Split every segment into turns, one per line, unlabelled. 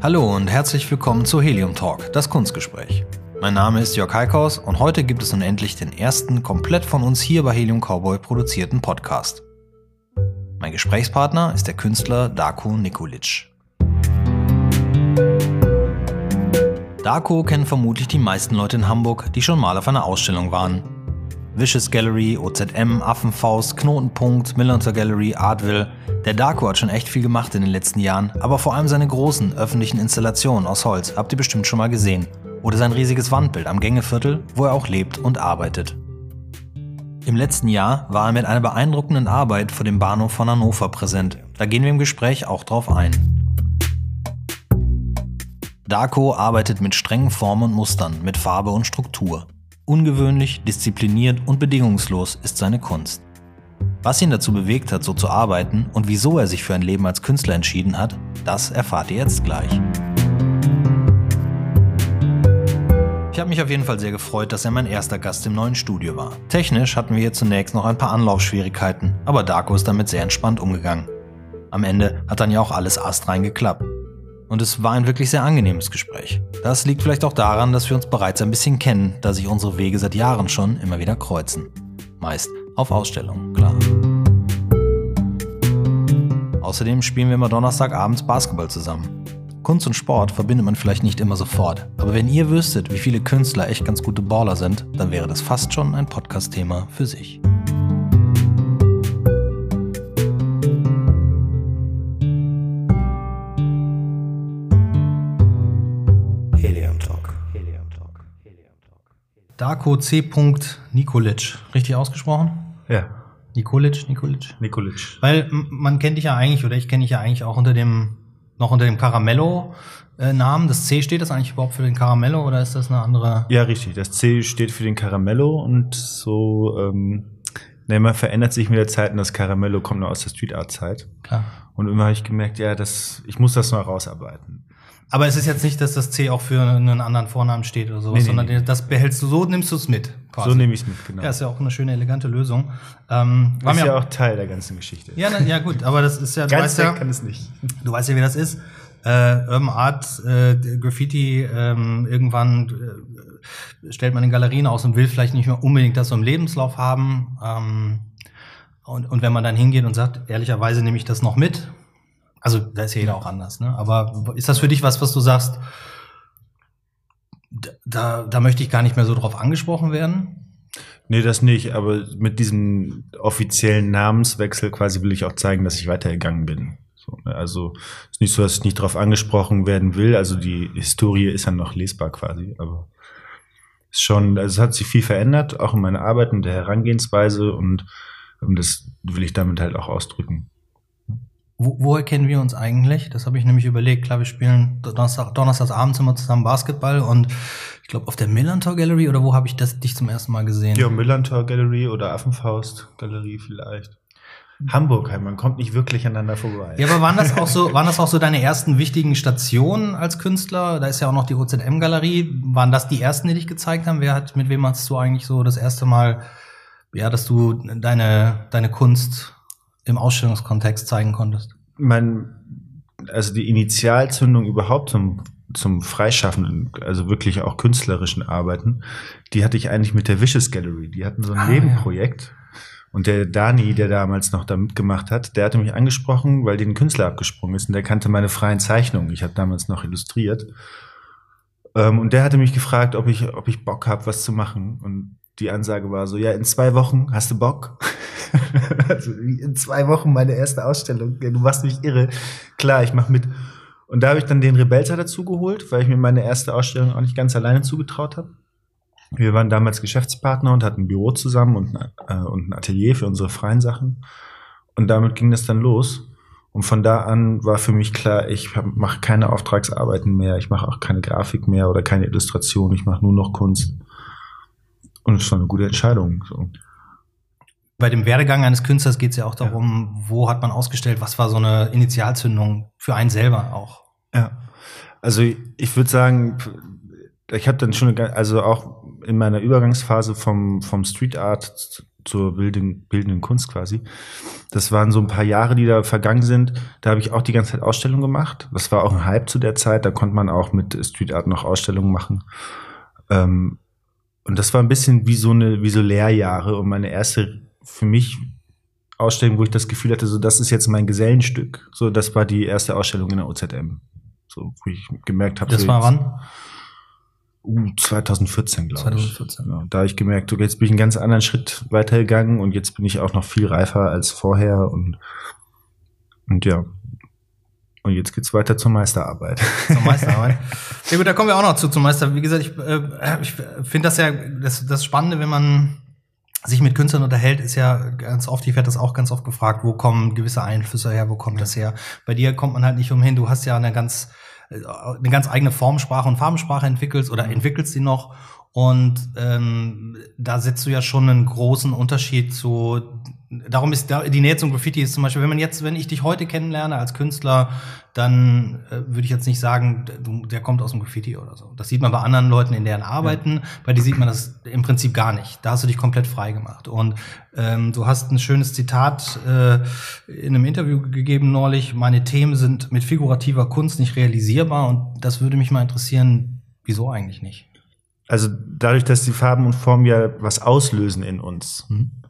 Hallo und herzlich willkommen zu Helium Talk, das Kunstgespräch. Mein Name ist Jörg Heikhaus und heute gibt es nun endlich den ersten komplett von uns hier bei Helium Cowboy produzierten Podcast. Mein Gesprächspartner ist der Künstler Darko Nikolic. Darko kennen vermutlich die meisten Leute in Hamburg, die schon mal auf einer Ausstellung waren. Vicious Gallery, OZM, Affenfaust, Knotenpunkt, Millantor Gallery, Artville. Der Darko hat schon echt viel gemacht in den letzten Jahren, aber vor allem seine großen öffentlichen Installationen aus Holz habt ihr bestimmt schon mal gesehen. Oder sein riesiges Wandbild am Gängeviertel, wo er auch lebt und arbeitet. Im letzten Jahr war er mit einer beeindruckenden Arbeit vor dem Bahnhof von Hannover präsent. Da gehen wir im Gespräch auch drauf ein. Darko arbeitet mit strengen Formen und Mustern, mit Farbe und Struktur. Ungewöhnlich, diszipliniert und bedingungslos ist seine Kunst. Was ihn dazu bewegt hat, so zu arbeiten und wieso er sich für ein Leben als Künstler entschieden hat, das erfahrt ihr jetzt gleich. Ich habe mich auf jeden Fall sehr gefreut, dass er mein erster Gast im neuen Studio war. Technisch hatten wir hier zunächst noch ein paar Anlaufschwierigkeiten, aber Darko ist damit sehr entspannt umgegangen. Am Ende hat dann ja auch alles astrein geklappt. Und es war ein wirklich sehr angenehmes Gespräch. Das liegt vielleicht auch daran, dass wir uns bereits ein bisschen kennen, da sich unsere Wege seit Jahren schon immer wieder kreuzen. Meist auf Ausstellungen, klar. Außerdem spielen wir immer Donnerstagabends Basketball zusammen. Kunst und Sport verbindet man vielleicht nicht immer sofort, aber wenn ihr wüsstet, wie viele Künstler echt ganz gute Baller sind, dann wäre das fast schon ein Podcast-Thema für sich. Darko C. Nikolic. Richtig ausgesprochen?
Ja.
Nikolic. Weil man kennt dich ja eigentlich, oder ich kenne dich ja eigentlich auch unter dem Caramello-Namen. Das C, steht das eigentlich überhaupt für den Caramello oder ist das eine andere?
Ja, richtig. Das C steht für den Caramello und so, man verändert sich mit der Zeit und das Caramello kommt noch aus der Street Art Zeit.
Klar.
Und immer habe ich gemerkt, ich muss das noch rausarbeiten.
Aber es ist jetzt nicht, dass das C auch für einen anderen Vornamen steht oder sowas, sondern das behältst du so, nimmst du es mit. Quasi.
So nehme ich es mit, genau.
Ja, ist ja auch eine schöne, elegante Lösung.
Ist ja auch Teil der ganzen Geschichte.
Ja, gut, aber das ist ja,
ganz weg kann es nicht.
Du weißt ja, wie das ist. Urban Art, Graffiti, irgendwann stellt man in Galerien aus und will vielleicht nicht mehr unbedingt das so im Lebenslauf haben. Und wenn man dann hingeht und sagt, ehrlicherweise nehme ich das noch mit, also da ist ja jeder auch anders, ne? Aber ist das für dich was du sagst, da möchte ich gar nicht mehr so drauf angesprochen werden?
Nee, das nicht, aber mit diesem offiziellen Namenswechsel quasi will ich auch zeigen, dass ich weitergegangen bin. So, also ist nicht so, dass ich nicht drauf angesprochen werden will, also die Historie ist dann noch lesbar quasi, aber ist schon, also es hat sich viel verändert, auch in meiner Arbeit und der Herangehensweise und das will ich damit halt auch ausdrücken.
Woher kennen wir uns eigentlich? Das habe ich nämlich überlegt. Klar, wir spielen donnerstags abends immer zusammen Basketball und ich glaube auf der Millantor Gallery oder wo habe ich dich zum ersten Mal gesehen?
Ja, Millantor Gallery oder Affenfaust Galerie vielleicht. Hamburg halt, man kommt nicht wirklich aneinander vorbei.
Ja, aber waren das auch so deine ersten wichtigen Stationen als Künstler? Da ist ja auch noch die OZM Galerie. Waren das die ersten, die dich gezeigt haben? Mit wem hast du eigentlich so das erste Mal, ja, dass du deine Kunst im Ausstellungskontext zeigen konntest?
Also die Initialzündung überhaupt zum Freischaffenden, also wirklich auch künstlerischen Arbeiten, die hatte ich eigentlich mit der Vicious Gallery. Die hatten so ein Nebenprojekt. Ja. Und der Dani, der damals noch da mitgemacht hat, der hatte mich angesprochen, weil den Künstler abgesprungen ist und der kannte meine freien Zeichnungen. Ich habe damals noch illustriert. Und der hatte mich gefragt, ob ich Bock habe, was zu machen. Und die Ansage war so, ja, in 2 Wochen hast du Bock? Also in 2 Wochen meine erste Ausstellung. Ja, du machst mich irre. Klar, ich mach mit. Und da habe ich dann den Rebelsa dazu geholt, weil ich mir meine erste Ausstellung auch nicht ganz alleine zugetraut habe. Wir waren damals Geschäftspartner und hatten ein Büro zusammen und ein Atelier für unsere freien Sachen. Und damit ging das dann los. Und von da an war für mich klar, ich mache keine Auftragsarbeiten mehr, ich mache auch keine Grafik mehr oder keine Illustration, ich mache nur noch Kunst. Und es war eine gute Entscheidung. So.
Bei dem Werdegang eines Künstlers geht es ja auch darum, wo hat man ausgestellt, was war so eine Initialzündung für einen selber auch?
Ja, also ich würde sagen, ich habe dann schon, also auch in meiner Übergangsphase vom Street Art zur bildenden Kunst quasi. Das waren so ein paar Jahre, die da vergangen sind. Da habe ich auch die ganze Zeit Ausstellungen gemacht. Das war auch ein Hype zu der Zeit. Da konnte man auch mit Street Art noch Ausstellungen machen. Und das war ein bisschen wie so Lehrjahre. Und meine erste, für mich, Ausstellung, wo ich das Gefühl hatte, so, das ist jetzt mein Gesellenstück. So, das war die erste Ausstellung in der OZM. So, wo ich gemerkt habe.
Das
so
war wann?
2014, glaube ich.
2014.
Ja, da habe ich gemerkt, okay, jetzt bin ich einen ganz anderen Schritt weitergegangen und jetzt bin ich auch noch viel reifer als vorher und ja. Und jetzt geht's weiter zur Meisterarbeit.
Zur Meisterarbeit. Ja gut, da kommen wir auch noch zum Meister. Wie gesagt, ich finde das ja das Spannende, wenn man sich mit Künstlern unterhält, ist ja ganz oft, ich werde das auch ganz oft gefragt, wo kommen gewisse Einflüsse her, wo kommt das her? Bei dir kommt man halt nicht umhin, du hast ja eine ganz eigene Formsprache und Farbensprache entwickelst sie noch und da setzt du ja schon einen großen Unterschied zu, darum ist die Nähe zum Graffiti ist zum Beispiel, wenn ich dich heute kennenlerne als Künstler, dann würde ich jetzt nicht sagen, der kommt aus dem Graffiti oder so. Das sieht man bei anderen Leuten in deren Arbeiten, bei dir sieht man das im Prinzip gar nicht. Da hast du dich komplett frei gemacht. Und du hast ein schönes Zitat in einem Interview gegeben neulich, meine Themen sind mit figurativer Kunst nicht realisierbar und das würde mich mal interessieren, wieso eigentlich nicht?
Also dadurch, dass die Farben und Formen ja was auslösen in uns,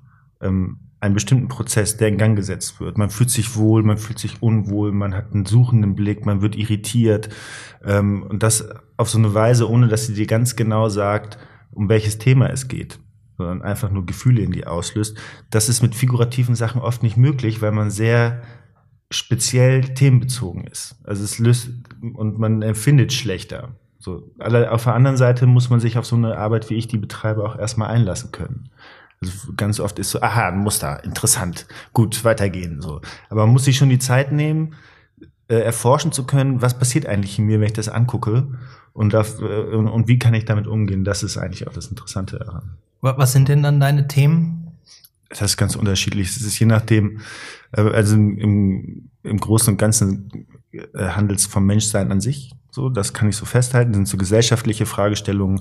einen bestimmten Prozess, der in Gang gesetzt wird. Man fühlt sich wohl, man fühlt sich unwohl, man hat einen suchenden Blick, man wird irritiert. Und das auf so eine Weise, ohne dass sie dir ganz genau sagt, um welches Thema es geht, sondern einfach nur Gefühle in die auslöst. Das ist mit figurativen Sachen oft nicht möglich, weil man sehr speziell themenbezogen ist. Also es löst, und man empfindet schlechter. So. Auf der anderen Seite muss man sich auf so eine Arbeit, wie ich die betreibe, auch erstmal einlassen können. Also ganz oft ist so, aha, ein Muster, interessant, gut, weitergehen, so. Aber man muss sich schon die Zeit nehmen, erforschen zu können, was passiert eigentlich in mir, wenn ich das angucke und wie kann ich damit umgehen. Das ist eigentlich auch das Interessante daran.
Was sind denn dann deine Themen?
Das ist ganz unterschiedlich. Es ist je nachdem, also im Großen und Ganzen handelt es vom Menschsein an sich. So, das kann ich so festhalten. Das sind so gesellschaftliche Fragestellungen,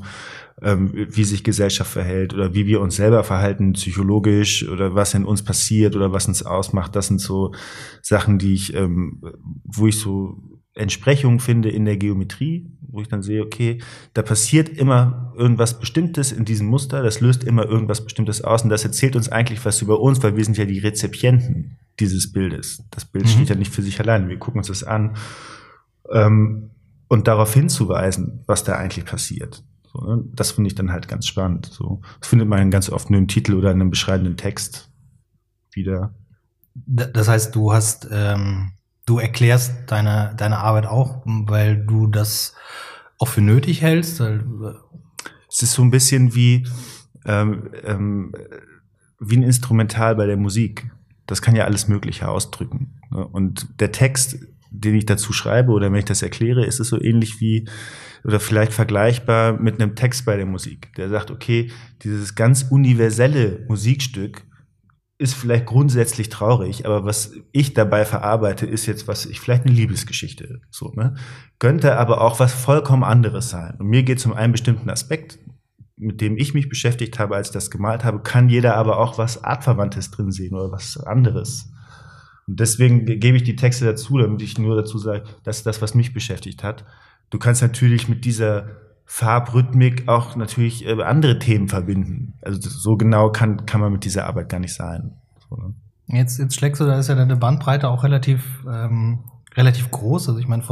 wie sich Gesellschaft verhält oder wie wir uns selber verhalten, psychologisch oder was in uns passiert oder was uns ausmacht. Das sind so Sachen, wo ich so Entsprechungen finde in der Geometrie, wo ich dann sehe, okay, da passiert immer irgendwas Bestimmtes in diesem Muster, das löst immer irgendwas Bestimmtes aus und das erzählt uns eigentlich was über uns, weil wir sind ja die Rezipienten dieses Bildes. Das Bild steht ja nicht für sich allein, wir gucken uns das an. Und darauf hinzuweisen, was da eigentlich passiert. So, ne? Das finde ich dann halt ganz spannend. So, das findet man ganz oft nur im Titel oder in einem beschreibenden Text wieder.
Das heißt, du erklärst deine Arbeit auch, weil du das auch für nötig hältst?
Es ist so ein bisschen wie ein Instrumental bei der Musik. Das kann ja alles Mögliche ausdrücken. Ne? Und der Text, den ich dazu schreibe oder wenn ich das erkläre, ist es so ähnlich wie oder vielleicht vergleichbar mit einem Text bei der Musik. Der sagt, okay, dieses ganz universelle Musikstück ist vielleicht grundsätzlich traurig, aber was ich dabei verarbeite, ist jetzt vielleicht eine Liebesgeschichte. So, ne? Könnte aber auch was vollkommen anderes sein. Und mir geht es um einen bestimmten Aspekt, mit dem ich mich beschäftigt habe, als ich das gemalt habe, kann jeder aber auch was Artverwandtes drin sehen oder was anderes. Und deswegen gebe ich die Texte dazu, damit ich nur dazu sage, das ist das, was mich beschäftigt hat. Du kannst natürlich mit dieser Farbrhythmik auch natürlich andere Themen verbinden. Also so genau kann man mit dieser Arbeit gar nicht sein. So, ne?
Jetzt schlägst du, da ist ja deine Bandbreite auch relativ groß. Also ich meine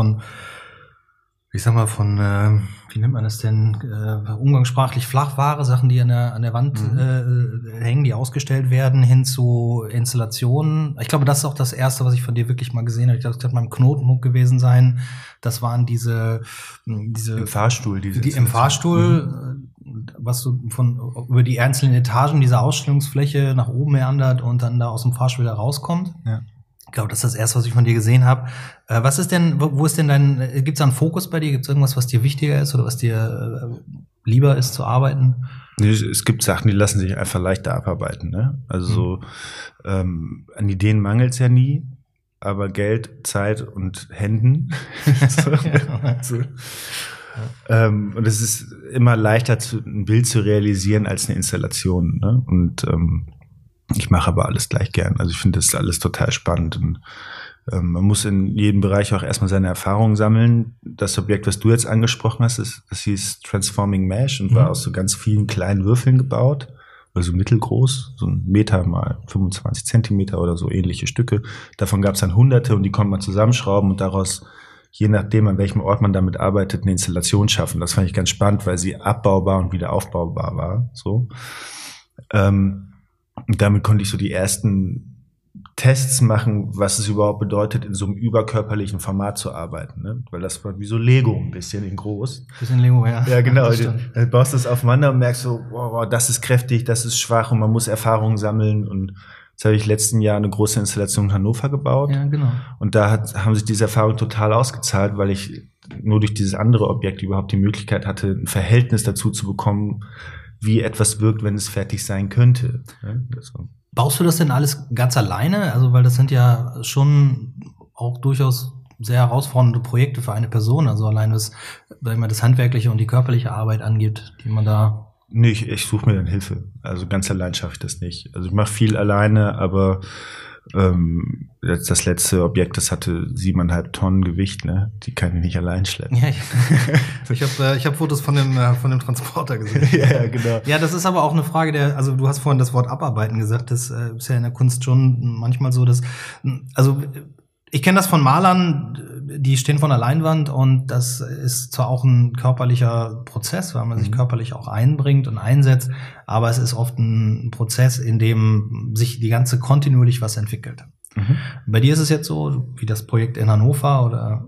wie nennt man das denn, umgangssprachlich Flachware, Sachen, die an der Wand hängen, die ausgestellt werden, hin zu Installationen. Ich glaube, das ist auch das Erste, was ich von dir wirklich mal gesehen habe. Ich glaube, das wird mal im Knotenmuck gewesen sein. Das waren diese
im Fahrstuhl,
im Fahrstuhl, was du über die einzelnen Etagen dieser Ausstellungsfläche nach oben meandert und dann da aus dem Fahrstuhl wieder rauskommt.
Ja.
Ich glaube, das ist das Erste, was ich von dir gesehen habe. Was ist denn, wo ist denn gibt's da einen Fokus bei dir? Gibt's irgendwas, was dir wichtiger ist oder was dir lieber ist zu arbeiten?
Nee, es gibt Sachen, die lassen sich einfach leichter abarbeiten. Ne? Also so an Ideen mangelt es ja nie, aber Geld, Zeit und Händen. Und es ist immer leichter, ein Bild zu realisieren als eine Installation. Ne? Und Ich mache aber alles gleich gern. Also ich finde das alles total spannend. Und man muss in jedem Bereich auch erstmal seine Erfahrungen sammeln. Das Objekt, was du jetzt angesprochen hast, das hieß Transforming Mesh und war aus so ganz vielen kleinen Würfeln gebaut. Also mittelgroß, so 1 Meter mal 25 Zentimeter oder so ähnliche Stücke. Davon gab es dann Hunderte und die konnte man zusammenschrauben und daraus, je nachdem, an welchem Ort man damit arbeitet, eine Installation schaffen. Das fand ich ganz spannend, weil sie abbaubar und wieder aufbaubar war. So. Und damit konnte ich so die ersten Tests machen, was es überhaupt bedeutet, in so einem überkörperlichen Format zu arbeiten. Ne? Weil das war wie so Lego ein bisschen in groß.
Bisschen Lego, ja.
Ja, genau. Dann baust du es aufeinander und merkst so, wow, das ist kräftig, das ist schwach und man muss Erfahrungen sammeln. Und jetzt habe ich letzten Jahr eine große Installation in Hannover gebaut.
Ja, genau.
Und da haben sich diese Erfahrungen total ausgezahlt, weil ich nur durch dieses andere Objekt überhaupt die Möglichkeit hatte, ein Verhältnis dazu zu bekommen, wie etwas wirkt, wenn es fertig sein könnte. Ja,
baust du das denn alles ganz alleine? Also, weil das sind ja schon auch durchaus sehr herausfordernde Projekte für eine Person. Also allein was, sag ich mal, das handwerkliche und die körperliche Arbeit angeht, die man da...
Nee, ich suche mir dann Hilfe. Also ganz allein schaffe ich das nicht. Also ich mache viel alleine, aber das letzte Objekt, das hatte 7,5 Tonnen Gewicht, ne? Die kann ich nicht allein schleppen.
Ja, ich hab Fotos von dem Transporter gesehen.
Ja, genau.
Ja, das ist aber auch eine Frage also du hast vorhin das Wort abarbeiten gesagt, das ist ja in der Kunst schon manchmal so, dass, also ich kenne das von Malern, die stehen vor einer Leinwand und das ist zwar auch ein körperlicher Prozess, weil man sich körperlich auch einbringt und einsetzt, aber es ist oft ein Prozess, in dem sich die ganze kontinuierlich was entwickelt. Bei dir ist es jetzt so, wie das Projekt in Hannover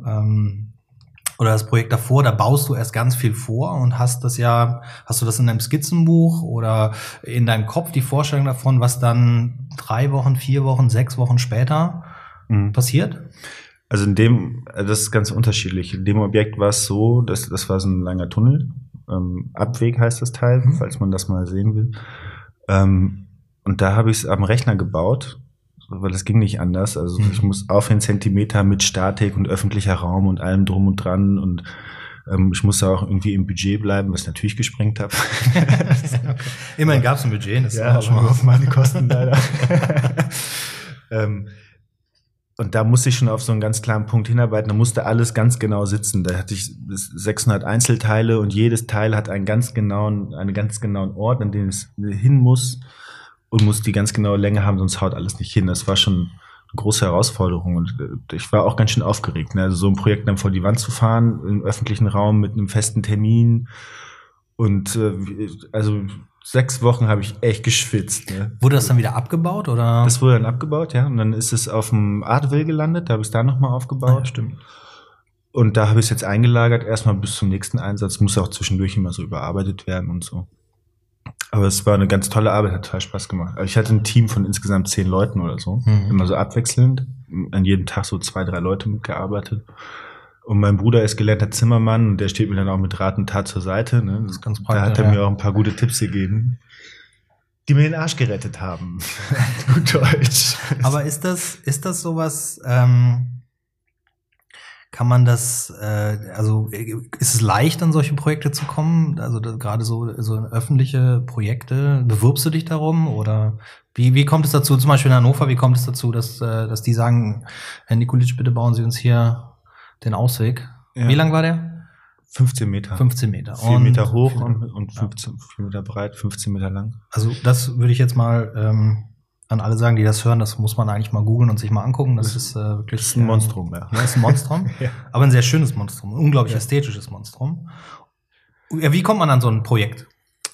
oder das Projekt davor, da baust du erst ganz viel vor und hast du das in deinem Skizzenbuch oder in deinem Kopf, die Vorstellung davon, was dann 3 Wochen, 4 Wochen, 6 Wochen später passiert?
Also das ist ganz unterschiedlich. In dem Objekt war es so, das war so ein langer Tunnel. Abweg heißt das Teil, falls man das mal sehen will. Und da habe ich es am Rechner gebaut, weil das ging nicht anders. Also ich muss auf den Zentimeter mit Statik und öffentlicher Raum und allem drum und dran und ich musste auch irgendwie im Budget bleiben, was ich natürlich gesprengt habe.
Immerhin gab es ein Budget. Das
ja, schon mal auf meine Kosten leider. Und da musste ich schon auf so einen ganz klaren Punkt hinarbeiten. Da musste alles ganz genau sitzen. Da hatte ich 600 Einzelteile und jedes Teil hat einen ganz genauen Ort, an den es hin muss und muss die ganz genaue Länge haben, sonst haut alles nicht hin. Das war schon eine große Herausforderung und ich war auch ganz schön aufgeregt. Ne? Also so ein Projekt dann vor die Wand zu fahren, im öffentlichen Raum mit einem festen Termin und also 6 Wochen habe ich echt geschwitzt. Ne?
Wurde das dann wieder abgebaut, oder?
Das wurde dann abgebaut, ja. Und dann ist es auf dem Artville gelandet. Da habe ich es da nochmal aufgebaut.
Ja, stimmt.
Und da habe ich es jetzt eingelagert, erstmal bis zum nächsten Einsatz. Muss auch zwischendurch immer so überarbeitet werden und so. Aber es war eine ganz tolle Arbeit, hat total Spaß gemacht. Also ich hatte ein Team von insgesamt 10 Leuten oder so. Immer so abwechselnd. An jedem Tag so 2, 3 Leute mitgearbeitet. Und mein Bruder ist gelernter Zimmermann und der steht mir dann auch mit Rat und Tat zur Seite. Ne?
Das ist ganz praktisch.
Da hat er mir auch ein paar gute Tipps gegeben, die mir den Arsch gerettet haben. Gut Deutsch.
Aber ist das sowas, kann man das, also ist es leicht, an solche Projekte zu kommen? Also gerade so in öffentliche Projekte, bewirbst du dich darum oder wie kommt es dazu, zum Beispiel in Hannover, wie kommt es dazu, dass die sagen, Herr Nikolic, bitte bauen Sie uns hier den Ausweg. Ja. Wie lang war der?
15 Meter.
15 Meter.
4 Meter hoch und 4 Meter breit, 15 Meter lang.
Also das würde ich jetzt mal an alle sagen, die das hören, das muss man eigentlich mal googeln und sich mal angucken. Das ist wirklich...
Das ist ein Monstrum, ja.
Ja, ist ein Monstrum, ja. Aber ein sehr schönes Monstrum, ein unglaublich ästhetisches Monstrum. Ja, wie kommt man an so ein Projekt?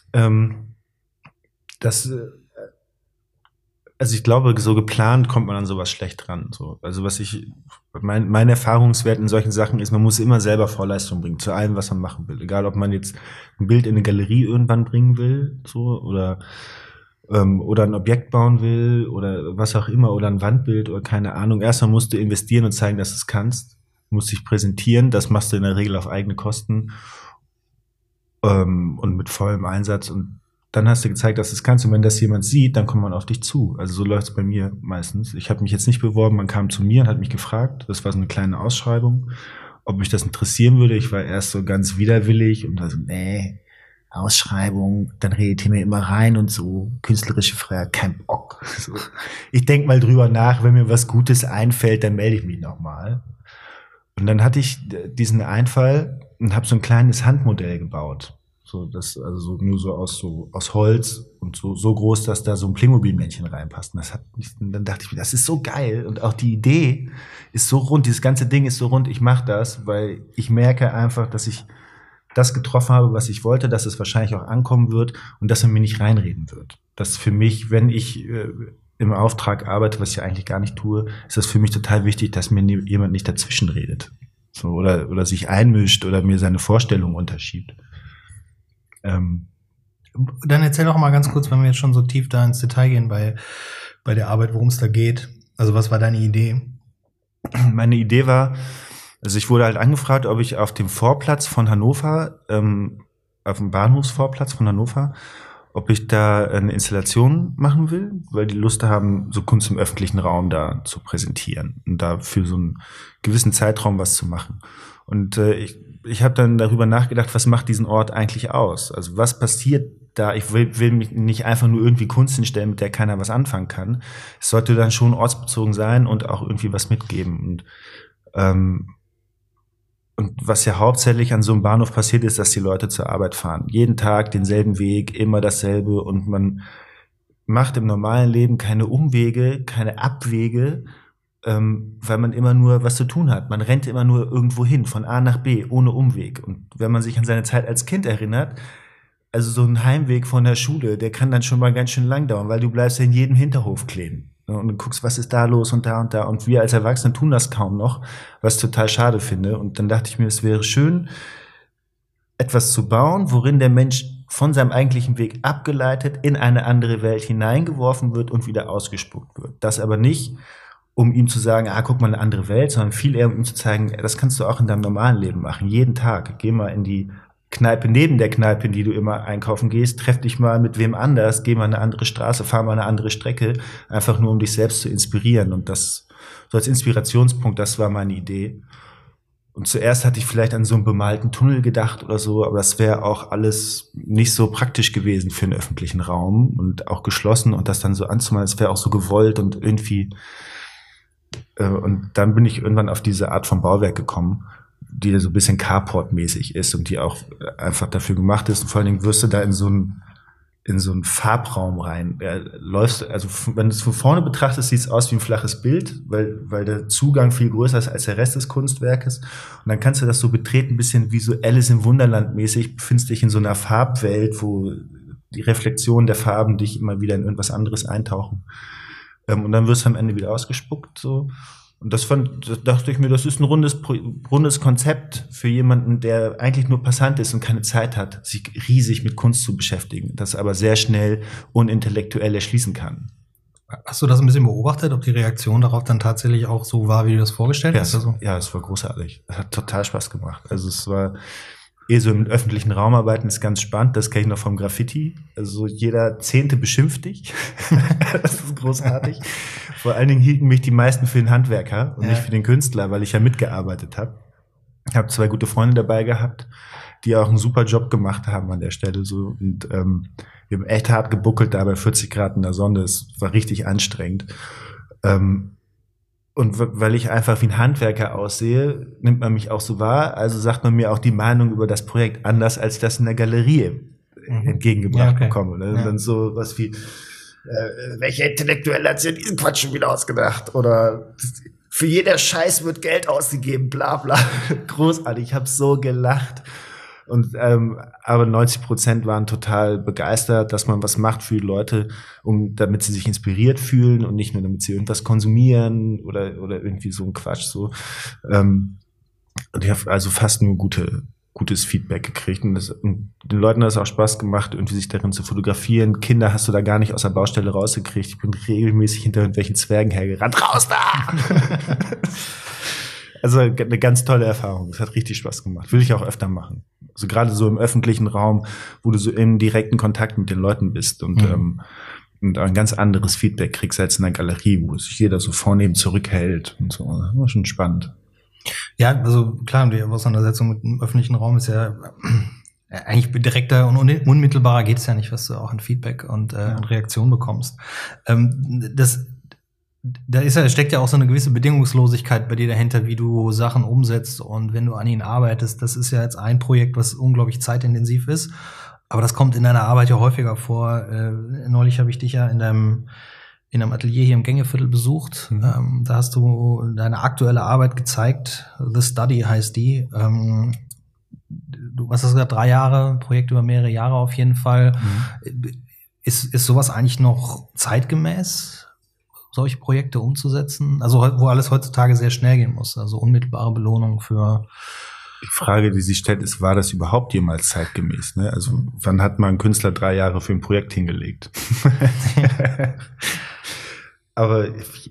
Also ich glaube, so geplant kommt man an sowas schlecht ran. So. Also mein Erfahrungswert in solchen Sachen ist, man muss immer selber Vorleistung bringen, zu allem, was man machen will. Egal, ob man jetzt ein Bild in eine Galerie irgendwann bringen will, so, oder ein Objekt bauen will, oder was auch immer, oder ein Wandbild, oder keine Ahnung. Erstmal musst du investieren und zeigen, dass du es kannst. Musst dich präsentieren, das machst du in der Regel auf eigene Kosten, und mit vollem Einsatz und dann hast du gezeigt, dass du es kannst. Und wenn das jemand sieht, dann kommt man auf dich zu. Also so läuft es bei mir meistens. Ich habe mich jetzt nicht beworben, man kam zu mir und hat mich gefragt. Das war so eine kleine Ausschreibung, ob mich das interessieren würde. Ich war erst so ganz widerwillig und also, nee, Ausschreibung, dann redet ihr mir immer rein und so, künstlerische Freiheit, kein Bock. So. Ich denke mal drüber nach, wenn mir was Gutes einfällt, dann melde ich mich nochmal. Und dann hatte ich diesen Einfall und habe so ein kleines Handmodell gebaut. So, das, also so, nur so aus Holz und so groß, dass da so ein Playmobil-Männchen reinpasst. Und dann dachte ich mir, das ist so geil. Und auch die Idee ist so rund, dieses ganze Ding ist so rund, ich mache das, weil ich merke einfach, dass ich das getroffen habe, was ich wollte, dass es wahrscheinlich auch ankommen wird und dass er mir nicht reinreden wird. Das für mich, wenn ich im Auftrag arbeite, was ich eigentlich gar nicht tue, ist das für mich total wichtig, dass mir jemand nicht dazwischen redet. So, oder sich einmischt oder mir seine Vorstellungen unterschiebt.
Dann erzähl doch mal ganz kurz, wenn wir jetzt schon so tief da ins Detail gehen bei der Arbeit, worum es da geht. Also was war deine Idee?
Meine Idee war, also ich wurde halt angefragt, ob ich auf dem Vorplatz von Hannover, auf dem Bahnhofsvorplatz von Hannover, ob ich da eine Installation machen will, weil die Lust haben, so Kunst im öffentlichen Raum da zu präsentieren und da für so einen gewissen Zeitraum was zu machen. Und ich habe dann darüber nachgedacht, was macht diesen Ort eigentlich aus? Also was passiert da? Ich will mich nicht einfach nur irgendwie Kunst hinstellen, mit der keiner was anfangen kann. Es sollte dann schon ortsbezogen sein und auch irgendwie was mitgeben. Und was ja hauptsächlich an so einem Bahnhof passiert ist, dass die Leute zur Arbeit fahren. Jeden Tag denselben Weg, immer dasselbe. Und man macht im normalen Leben keine Umwege, keine Abwege, weil man immer nur was zu tun hat. Man rennt immer nur irgendwo hin, von A nach B, ohne Umweg. Und wenn man sich an seine Zeit als Kind erinnert, also so ein Heimweg von der Schule, der kann dann schon mal ganz schön lang dauern, weil du bleibst ja in jedem Hinterhof kleben. Und du guckst, was ist da los und da und da. Und wir als Erwachsene tun das kaum noch, was ich total schade finde. Und dann dachte ich mir, es wäre schön, etwas zu bauen, worin der Mensch von seinem eigentlichen Weg abgeleitet in eine andere Welt hineingeworfen wird und wieder ausgespuckt wird. Das aber nicht, um ihm zu sagen, guck mal, eine andere Welt, sondern viel eher, um ihm zu zeigen, das kannst du auch in deinem normalen Leben machen. Jeden Tag. Geh mal in die Kneipe neben der Kneipe, in die du immer einkaufen gehst, treff dich mal mit wem anders, geh mal eine andere Straße, fahr mal eine andere Strecke, einfach nur um dich selbst zu inspirieren. Und das so als Inspirationspunkt, das war meine Idee. Und zuerst hatte ich vielleicht an so einen bemalten Tunnel gedacht oder so, aber das wäre auch alles nicht so praktisch gewesen für einen öffentlichen Raum und auch geschlossen und das dann so anzumalen, das wäre auch so gewollt und irgendwie. Und dann bin ich irgendwann auf diese Art von Bauwerk gekommen, die so ein bisschen Carport-mäßig ist und die auch einfach dafür gemacht ist. Und vor allen Dingen wirst du da in so einen Farbraum rein. Läufst, also wenn du es von vorne betrachtest, sieht es aus wie ein flaches Bild, weil der Zugang viel größer ist als der Rest des Kunstwerkes. Und dann kannst du das so betreten, ein bisschen wie so Alice im Wunderland mäßig, befindest dich in so einer Farbwelt, wo die Reflexion der Farben dich immer wieder in irgendwas anderes eintauchen. Und dann wirst du am Ende wieder ausgespuckt, so. Und das dachte ich mir, das ist ein rundes Konzept für jemanden, der eigentlich nur Passant ist und keine Zeit hat, sich riesig mit Kunst zu beschäftigen, das aber sehr schnell unintellektuell erschließen kann.
Hast du das ein bisschen beobachtet, ob die Reaktion darauf dann tatsächlich auch so war, wie du das vorgestellt hast?
Ja, es war großartig. Es hat total Spaß gemacht. Also es war so im öffentlichen Raum arbeiten ist ganz spannend. Das kenne ich noch vom Graffiti. Also jeder Zehnte beschimpft dich. Das ist großartig. Vor allen Dingen hielten mich die meisten für den Handwerker und nicht für den Künstler, weil ich ja mitgearbeitet habe. Ich habe 2 gute Freunde dabei gehabt, die auch einen super Job gemacht haben an der Stelle. So. Und wir haben echt hart gebuckelt da bei 40 Grad in der Sonne. Es war richtig anstrengend. Und weil ich einfach wie ein Handwerker aussehe, nimmt man mich auch so wahr. Also sagt man mir auch die Meinung über das Projekt anders, als ich das in der Galerie entgegengebracht bekomme. Ne? Und dann so was wie, welcher Intellektuelle hat sich diesen Quatsch schon wieder ausgedacht? Oder für jeder Scheiß wird Geld ausgegeben, bla bla. Großartig, ich habe so gelacht. Und aber 90% waren total begeistert, dass man was macht für die Leute, damit sie sich inspiriert fühlen und nicht nur damit sie irgendwas konsumieren oder irgendwie so ein Quatsch so. Und ich habe also fast nur gutes Feedback gekriegt und den Leuten hat es auch Spaß gemacht, irgendwie sich darin zu fotografieren. Kinder hast du da gar nicht aus der Baustelle rausgekriegt. Ich bin regelmäßig hinter irgendwelchen Zwergen hergerannt. Raus da! Also eine ganz tolle Erfahrung. Es hat richtig Spaß gemacht. Will ich auch öfter machen. Also gerade so im öffentlichen Raum, wo du so im direkten Kontakt mit den Leuten bist und ein ganz anderes Feedback kriegst als in einer Galerie, wo sich jeder so vornehm zurückhält und so. Das war schon spannend.
Ja, also klar, die Auseinandersetzung mit dem öffentlichen Raum ist ja eigentlich direkter und unmittelbarer geht es ja nicht, was du auch an Feedback und Reaktion bekommst. Steckt ja auch so eine gewisse Bedingungslosigkeit bei dir dahinter, wie du Sachen umsetzt und wenn du an ihnen arbeitest. Das ist ja jetzt ein Projekt, was unglaublich zeitintensiv ist, aber das kommt in deiner Arbeit ja häufiger vor. Neulich habe ich dich ja in einem Atelier hier im Gängeviertel besucht. Da hast du deine aktuelle Arbeit gezeigt. The Study heißt die. Du hast gesagt, 3 Jahre, ein Projekt über mehrere Jahre auf jeden Fall. Ist sowas eigentlich noch zeitgemäß, solche Projekte umzusetzen? Also wo alles heutzutage sehr schnell gehen muss, also unmittelbare Belohnung für...
Die Frage, die sich stellt, ist, war das überhaupt jemals zeitgemäß? Ne? Also wann hat mal ein Künstler 3 Jahre für ein Projekt hingelegt? Aber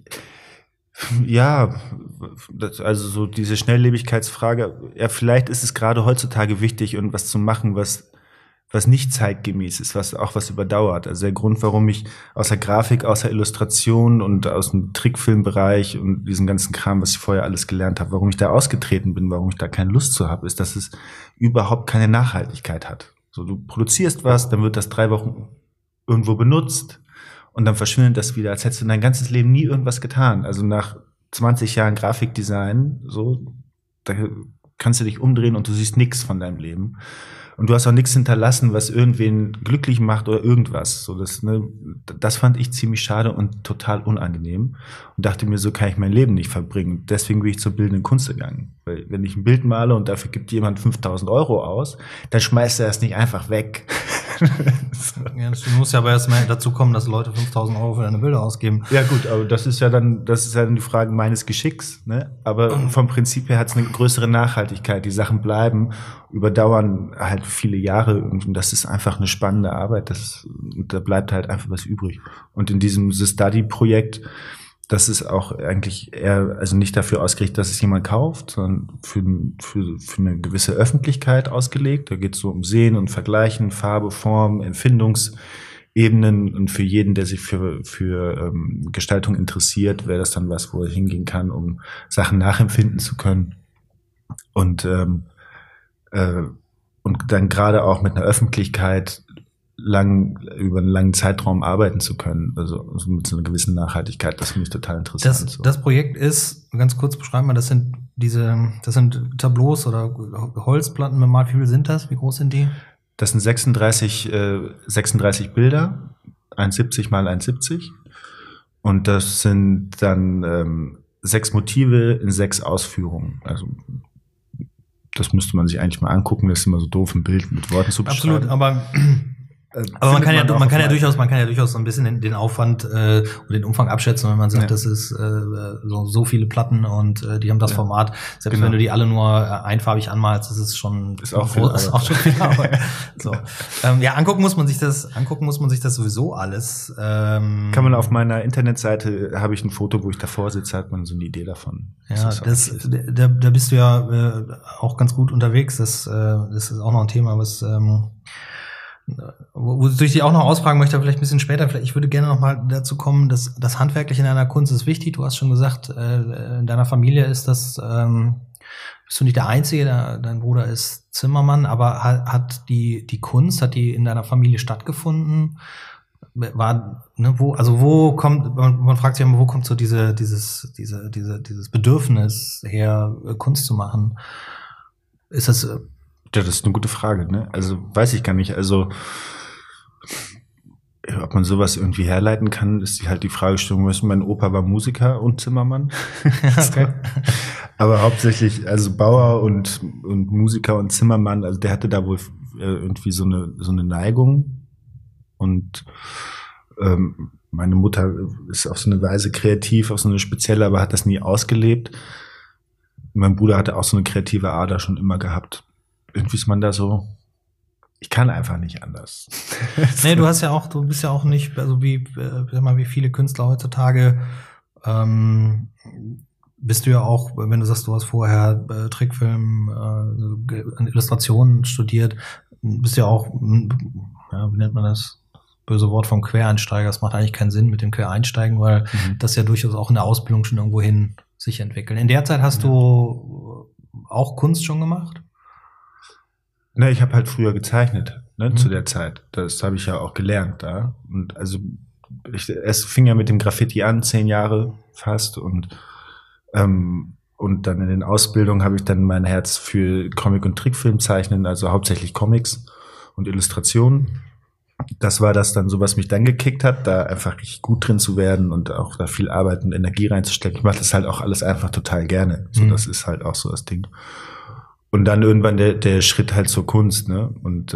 ja, also so diese Schnelllebigkeitsfrage, ja, vielleicht ist es gerade heutzutage wichtig, irgendwas zu machen, was nicht zeitgemäß ist, was überdauert. Also der Grund, warum ich außer Grafik, außer Illustration und aus dem Trickfilmbereich und diesen ganzen Kram, was ich vorher alles gelernt habe, warum ich da ausgetreten bin, warum ich da keine Lust zu habe, ist, dass es überhaupt keine Nachhaltigkeit hat. So, du produzierst was, dann wird das 3 Wochen irgendwo benutzt und dann verschwindet das wieder, als hättest du dein ganzes Leben nie irgendwas getan. Also nach 20 Jahren Grafikdesign, so, da kannst du dich umdrehen und du siehst nichts von deinem Leben. Und du hast auch nichts hinterlassen, was irgendwen glücklich macht oder irgendwas. So, das fand ich ziemlich schade und total unangenehm. Und dachte mir, so kann ich mein Leben nicht verbringen. Deswegen bin ich zur bildenden Kunst gegangen. Weil wenn ich ein Bild male und dafür gibt jemand 5.000 € aus, dann schmeißt er das nicht einfach weg.
Ja, du musst ja aber erstmal dazu kommen, dass Leute 5.000 € für deine Bilder ausgeben.
Ja gut, aber das ist ja dann die Frage meines Geschicks. Ne? Aber vom Prinzip her hat es eine größere Nachhaltigkeit. Die Sachen bleiben, überdauern halt viele Jahre und das ist einfach eine spannende Arbeit. Da bleibt halt einfach was übrig. Und in diesem The Study-Projekt, das ist auch eigentlich eher, also nicht dafür ausgerichtet, dass es jemand kauft, sondern für eine gewisse Öffentlichkeit ausgelegt. Da geht es so um Sehen und Vergleichen, Farbe, Form, Empfindungsebenen und für jeden, der sich für Gestaltung interessiert, wäre das dann was, wo er hingehen kann, um Sachen nachempfinden zu können. Und dann gerade auch mit einer Öffentlichkeit über einen langen Zeitraum arbeiten zu können, also mit so einer gewissen Nachhaltigkeit, das finde ich total interessant.
Das Projekt ist, ganz kurz beschreiben wir, das sind Tableaus oder Holzplatten bemalt. Wie viel sind das? Wie groß sind die?
Das sind 36 Bilder, 1,70 mal 1,70 und das sind dann 6 Motive in 6 Ausführungen, also das müsste man sich eigentlich mal angucken, das ist immer so doof, ein Bild mit Worten zu beschreiben.
Absolut, aber man kann ja durchaus so ein bisschen den Aufwand und den Umfang abschätzen, wenn man sagt, das ist so viele Platten und die haben das Format. Selbst wenn du die alle nur einfarbig anmalst, das ist auch schon viel Arbeit. So. Angucken muss man sich das sowieso alles.
Kann man auf meiner Internetseite, habe ich ein Foto, wo ich davor sitze, hat man so eine Idee davon.
Ja, da bist du ja auch ganz gut unterwegs. Das ist auch noch ein Thema, was wo ich dich auch noch ausfragen möchte, vielleicht ein bisschen später. Ich würde gerne noch mal dazu kommen, dass das Handwerkliche in deiner Kunst ist wichtig. Du hast schon gesagt, in deiner Familie ist das, bist du nicht der Einzige, dein Bruder ist Zimmermann, aber hat die Kunst, hat die in deiner Familie stattgefunden? Wo kommt, man fragt sich immer, wo kommt so dieses Bedürfnis her, Kunst zu machen? Ist das
Ja, das ist eine gute Frage, ne? Also weiß ich gar nicht. Also ob man sowas irgendwie herleiten kann, ist halt die Fragestellung. Mein Opa war Musiker und Zimmermann. Okay. Aber hauptsächlich, also Bauer und Musiker und Zimmermann, also der hatte da wohl irgendwie so eine Neigung. Und meine Mutter ist auf so eine Weise kreativ, auf so eine spezielle, aber hat das nie ausgelebt. Mein Bruder hatte auch so eine kreative Ader schon immer gehabt. Irgendwie ist man da so, ich kann einfach nicht anders.
Nee, du bist ja auch nicht, also wie viele Künstler heutzutage, bist du ja auch, wenn du sagst, du hast vorher Trickfilm, Illustrationen studiert, bist ja auch, wie nennt man das? Böse Wort vom Quereinsteiger. Das macht eigentlich keinen Sinn mit dem Quereinsteigen, weil das ja durchaus auch in der Ausbildung schon irgendwo hin sich entwickelt. In der Zeit hast du auch Kunst schon gemacht?
Na, ich habe halt früher gezeichnet, ne, zu der Zeit. Das habe ich ja auch gelernt da. Und also es fing ja mit dem Graffiti an, 10 Jahre fast. Und dann in den Ausbildungen habe ich dann mein Herz für Comic- und Trickfilmzeichnen, also hauptsächlich Comics und Illustrationen. Das war das dann so, was mich dann gekickt hat, da einfach richtig gut drin zu werden und auch da viel Arbeit und Energie reinzustecken. Ich mache das halt auch alles einfach total gerne. So, das ist halt auch so das Ding. Und dann irgendwann der Schritt halt zur Kunst, ne? Und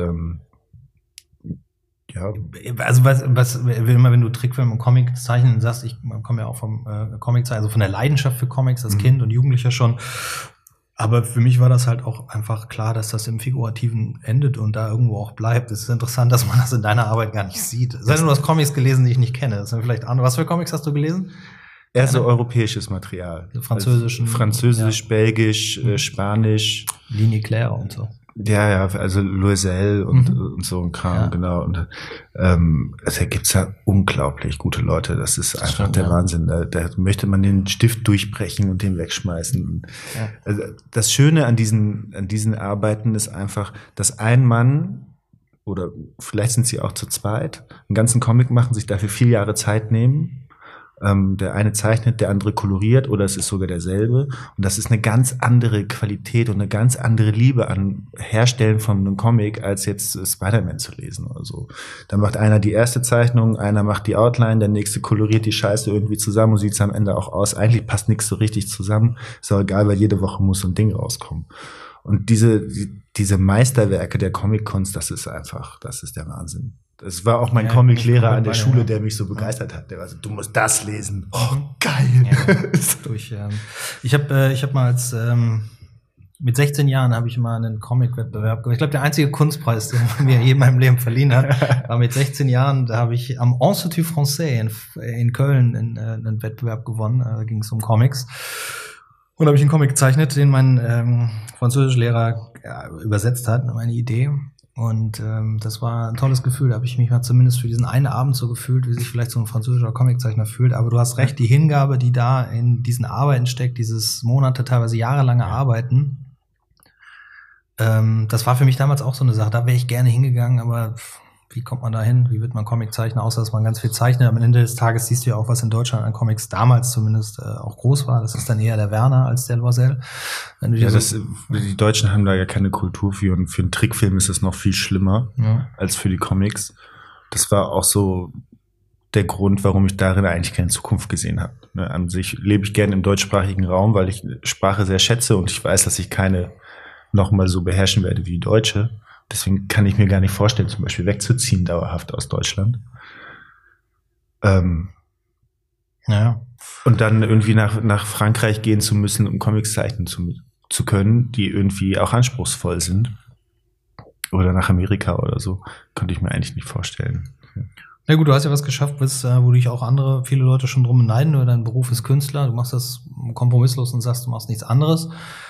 ja.
Also immer wenn du Trickfilm und Comic zeichnen sagst, ich komme ja auch vom Comic, also von der Leidenschaft für Comics als Kind und Jugendlicher schon. Aber für mich war das halt auch einfach klar, dass das im Figurativen endet und da irgendwo auch bleibt. Es ist interessant, dass man das in deiner Arbeit gar nicht sieht. Sei denn, du hast Comics gelesen, die ich nicht kenne. Das sind vielleicht andere. Was für Comics hast du gelesen?
Eher so europäisches Material.
Französisch,
ja. Belgisch, Spanisch.
Linie Claire und so.
Ja, also Loisel und so ein Kram, genau. Und also gibt's ja unglaublich gute Leute. Das ist einfach der Wahnsinn. Da möchte man den Stift durchbrechen und den wegschmeißen. Ja. Also das Schöne an diesen Arbeiten ist einfach, dass ein Mann oder vielleicht sind sie auch zu zweit, einen ganzen Comic machen, sich dafür 4 Jahre Zeit nehmen. Der eine zeichnet, der andere koloriert oder es ist sogar derselbe. Und das ist eine ganz andere Qualität und eine ganz andere Liebe an Herstellen von einem Comic, als jetzt Spider-Man zu lesen oder so. Da macht einer die erste Zeichnung, einer macht die Outline, der nächste koloriert die Scheiße irgendwie zusammen und sieht es am Ende auch aus. Eigentlich passt nichts so richtig zusammen. Ist auch egal, weil jede Woche muss so ein Ding rauskommen. Und diese Meisterwerke der Comic-Kunst, das ist der Wahnsinn. Das war auch mein Comic-Lehrer an der Schule, der mich so begeistert hat. Der war so, du musst das lesen. Oh, geil.
Ja. Ich hab mal mit 16 Jahren habe ich mal einen Comic-Wettbewerb gemacht. Ich glaube, der einzige Kunstpreis, den mir je in meinem Leben verliehen hat, war mit 16 Jahren, da habe ich am Institut Français in Köln einen Wettbewerb gewonnen. Da ging es um Comics. Und da habe ich einen Comic gezeichnet, den mein Französischlehrer übersetzt hat, meine Idee. Und das war ein tolles Gefühl. Da habe ich mich mal zumindest für diesen einen Abend so gefühlt, wie sich vielleicht so ein französischer Comiczeichner fühlt. Aber du hast recht, die Hingabe, die da in diesen Arbeiten steckt, dieses Monate, teilweise jahrelange Arbeiten, das war für mich damals auch so eine Sache. Da wäre ich gerne hingegangen, aber wie kommt man da hin? Wie wird man Comiczeichner, außer dass man ganz viel zeichnet? Am Ende des Tages siehst du ja auch, was in Deutschland an Comics damals zumindest auch groß war. Das ist dann eher der Werner als der Loisel.
Die Deutschen haben da ja keine Kultur für und für einen Trickfilm ist es noch viel schlimmer als für die Comics. Das war auch so der Grund, warum ich darin eigentlich keine Zukunft gesehen habe. An sich lebe ich gerne im deutschsprachigen Raum, weil ich Sprache sehr schätze und ich weiß, dass ich keine nochmal so beherrschen werde wie die Deutsche. Deswegen kann ich mir gar nicht vorstellen, zum Beispiel wegzuziehen dauerhaft aus Deutschland. Und dann irgendwie nach Frankreich gehen zu müssen, um Comics zeichnen zu können, die irgendwie auch anspruchsvoll sind. Oder nach Amerika oder so. Könnte ich mir eigentlich nicht vorstellen.
Na gut, du hast ja was geschafft, wo dich auch viele Leute schon drum beneiden. Oder dein Beruf ist Künstler, du machst das kompromisslos und sagst, du machst nichts anderes.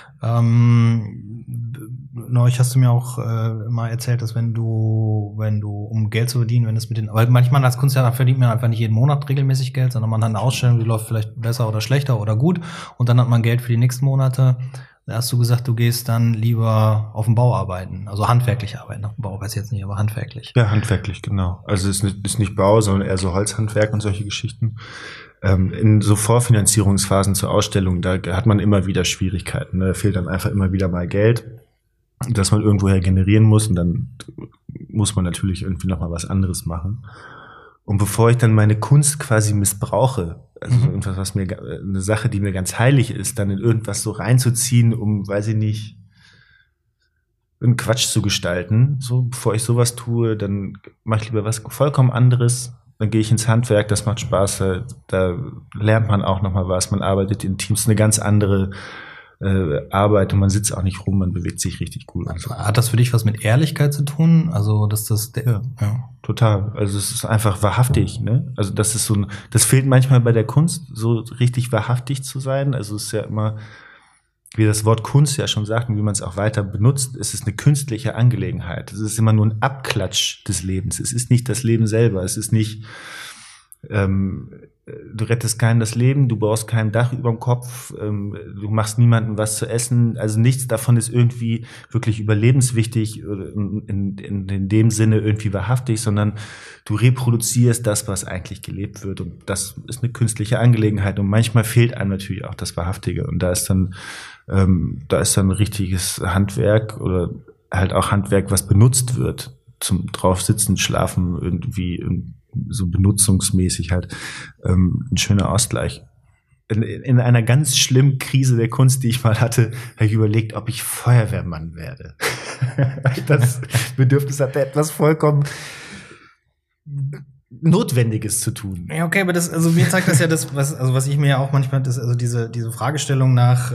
Neulich hast du mir auch mal erzählt, dass wenn du um Geld zu verdienen, weil manchmal als Künstler verdient man einfach nicht jeden Monat regelmäßig Geld, sondern man hat eine Ausstellung, die läuft vielleicht besser oder schlechter oder gut und dann hat man Geld für die nächsten Monate. Da hast du gesagt, du gehst dann lieber auf dem Bau arbeiten, also handwerklich arbeiten. Auf dem Bau weiß ich jetzt nicht, aber handwerklich.
Ja, handwerklich, genau. Also es ist nicht Bau, sondern eher so Holzhandwerk und solche Geschichten. In so Vorfinanzierungsphasen zur Ausstellung, da hat man immer wieder Schwierigkeiten. Da fehlt dann einfach immer wieder mal Geld, das man irgendwoher generieren muss und dann muss man natürlich irgendwie nochmal was anderes machen. Und bevor ich dann meine Kunst quasi missbrauche, also irgendwas, eine Sache, die mir ganz heilig ist, dann in irgendwas so reinzuziehen, um, weiß ich nicht, einen Quatsch zu gestalten, so bevor ich sowas tue, dann mache ich lieber was vollkommen anderes. Dann gehe ich ins Handwerk, das macht Spaß, da lernt man auch nochmal was, man arbeitet in Teams, eine ganz andere Arbeit und man sitzt auch nicht rum, man bewegt sich richtig gut.
Also, hat das für dich was mit Ehrlichkeit zu tun? Also,
Total. Also, es ist einfach wahrhaftig, ne? Also, das fehlt manchmal bei der Kunst, so richtig wahrhaftig zu sein. Also, es ist ja immer, wie das Wort Kunst ja schon sagt und wie man es auch weiter benutzt, es ist eine künstliche Angelegenheit. Es ist immer nur ein Abklatsch des Lebens. Es ist nicht das Leben selber. Es ist nicht du rettest keinem das Leben, du baust kein Dach überm Kopf, du machst niemandem was zu essen. Also nichts davon ist irgendwie wirklich überlebenswichtig oder in dem Sinne irgendwie wahrhaftig, sondern du reproduzierst das, was eigentlich gelebt wird. Und das ist eine künstliche Angelegenheit. Und manchmal fehlt einem natürlich auch das Wahrhaftige. Und da ist dann ein richtiges Handwerk oder halt auch Handwerk, was benutzt wird zum drauf sitzen, schlafen, irgendwie so benutzungsmäßig halt ein schöner Ausgleich. In einer ganz schlimmen Krise der Kunst, die ich mal hatte, habe ich überlegt, ob ich Feuerwehrmann werde. Das Bedürfnis hatte, etwas vollkommen Notwendiges zu tun.
Ja, okay, aber mir zeigt das ja was ich mir ja auch manchmal, diese Fragestellung nach,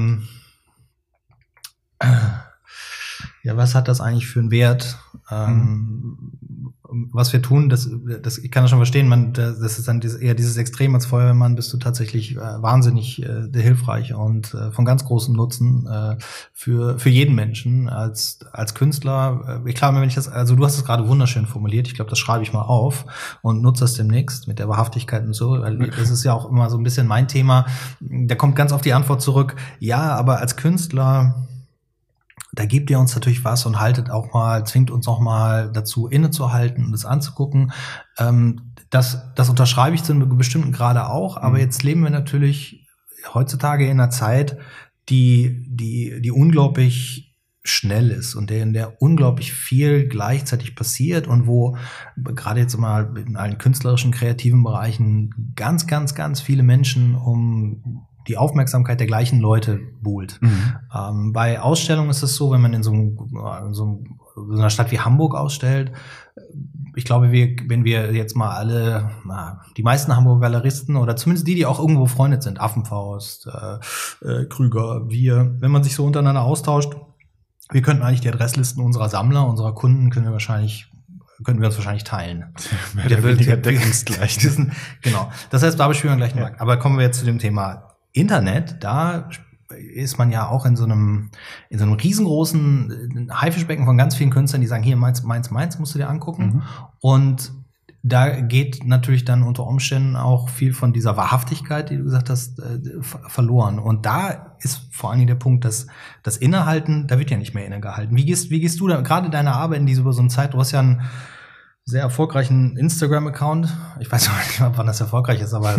ja, was hat das eigentlich für einen Wert? Was wir tun, das ich kann das schon verstehen, das ist dann eher dieses Extrem. Als Feuerwehrmann bist du tatsächlich wahnsinnig hilfreich und von ganz großem Nutzen für jeden Menschen. Als Künstler, klar, wenn ich du hast es gerade wunderschön formuliert, ich glaube, das schreibe ich mal auf und nutze das demnächst mit der Wahrhaftigkeit und so, weil das ist ja auch immer so ein bisschen mein Thema. Da kommt ganz oft die Antwort zurück, ja, aber als Künstler, da gebt ihr uns natürlich was und zwingt uns auch mal dazu innezuhalten und es anzugucken. Das unterschreibe ich zu einem bestimmten Grade auch, aber jetzt leben wir natürlich heutzutage in einer Zeit, die unglaublich schnell ist und in der unglaublich viel gleichzeitig passiert und wo gerade jetzt mal in allen künstlerischen, kreativen Bereichen ganz, ganz, ganz viele Menschen um die Aufmerksamkeit der gleichen Leute buhlt. Bei Ausstellungen ist es so, wenn man in so einer Stadt wie Hamburg ausstellt, ich glaube, wenn wir jetzt mal alle, die meisten Hamburger Galeristen oder zumindest die auch irgendwo befreundet sind, Affenfaust, Krüger, wenn man sich so untereinander austauscht, wir könnten eigentlich die Adresslisten unserer Sammler, unserer Kunden, könnten wir uns wahrscheinlich teilen.
Der weniger deckungsgleich.
Genau. Das heißt, da bespielen wir gleich einen Markt. Aber kommen wir jetzt zu dem Thema Internet. Da ist man ja auch in so einem riesengroßen Haifischbecken von ganz vielen Künstlern, die sagen, hier, Mainz, musst du dir angucken. Und da geht natürlich dann unter Umständen auch viel von dieser Wahrhaftigkeit, die du gesagt hast, verloren. Und da ist vor allen Dingen der Punkt, dass das Innehalten, da wird ja nicht mehr innegehalten. Wie gehst du da, gerade deine Arbeit in über so eine Zeit, du hast ja einen sehr erfolgreichen Instagram-Account. Ich weiß nicht, wann das erfolgreich ist, aber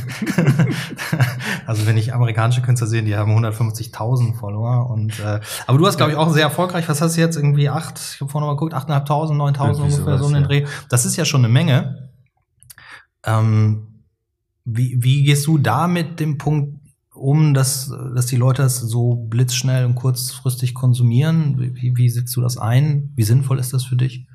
also wenn ich amerikanische Künstler sehe, die haben 150.000 Follower aber du hast, glaube ich, auch sehr erfolgreich. Was hast du jetzt irgendwie ich habe vorhin mal geguckt, 8.500, 9.000 ungefähr so in den Dreh. Das ist ja schon eine Menge. Wie gehst du da mit dem Punkt um, dass die Leute das so blitzschnell und kurzfristig konsumieren? Wie setzt du das ein? Wie sinnvoll ist das für dich?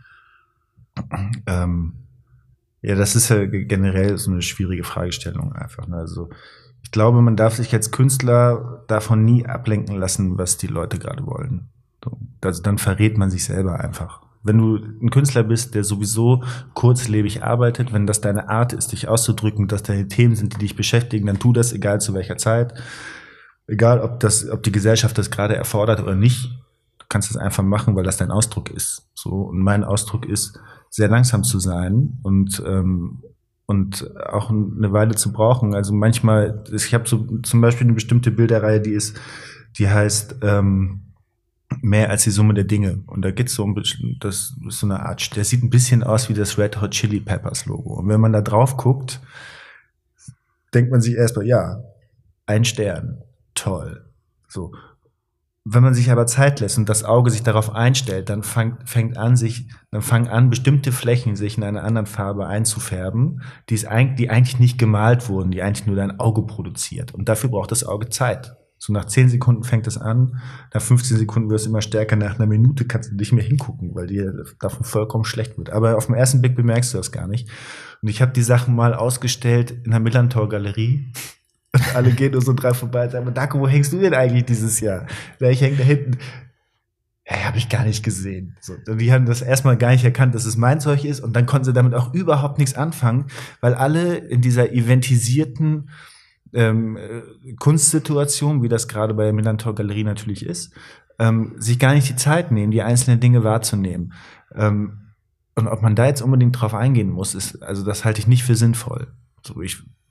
Ja, das ist ja generell so eine schwierige Fragestellung einfach. Ne? Also ich glaube, man darf sich als Künstler davon nie ablenken lassen, was die Leute gerade wollen. So, also dann verrät man sich selber einfach. Wenn du ein Künstler bist, der sowieso kurzlebig arbeitet, wenn das deine Art ist, dich auszudrücken, dass deine Themen sind, die dich beschäftigen, dann tu das, egal zu welcher Zeit. Egal, ob die Gesellschaft das gerade erfordert oder nicht. Du kannst das einfach machen, weil das dein Ausdruck ist. So, und mein Ausdruck ist, sehr langsam zu sein und auch eine Weile zu brauchen. Also manchmal, ich habe so zum Beispiel eine bestimmte Bilderreihe, die heißt Mehr als die Summe der Dinge. Und da geht's so das ist so eine Art, der sieht ein bisschen aus wie das Red Hot Chili Peppers Logo. Und wenn man da drauf guckt, denkt man sich erstmal, ja, 1 Stern, toll. So. Wenn man sich aber Zeit lässt und das Auge sich darauf einstellt, dann fangen an, bestimmte Flächen sich in einer anderen Farbe einzufärben, die eigentlich nicht gemalt wurden, die eigentlich nur dein Auge produziert. Und dafür braucht das Auge Zeit. So nach 10 Sekunden fängt es an, nach 15 Sekunden wird es immer stärker, nach einer Minute kannst du nicht mehr hingucken, weil dir davon vollkommen schlecht wird. Aber auf den ersten Blick bemerkst du das gar nicht. Und ich habe die Sachen mal ausgestellt in der Millantor-Galerie. Und alle gehen nur so 3 vorbei und sagen, Darko, wo hängst du denn eigentlich dieses Jahr? Ja, ich hänge da hinten. Ja, habe ich gar nicht gesehen. So, die haben das erstmal gar nicht erkannt, dass es mein Zeug ist. Und dann konnten sie damit auch überhaupt nichts anfangen, weil alle in dieser eventisierten Kunstsituation, wie das gerade bei der Millantor-Galerie natürlich ist, sich gar nicht die Zeit nehmen, die einzelnen Dinge wahrzunehmen. Und ob man da jetzt unbedingt drauf eingehen muss, das halte ich nicht für sinnvoll. So,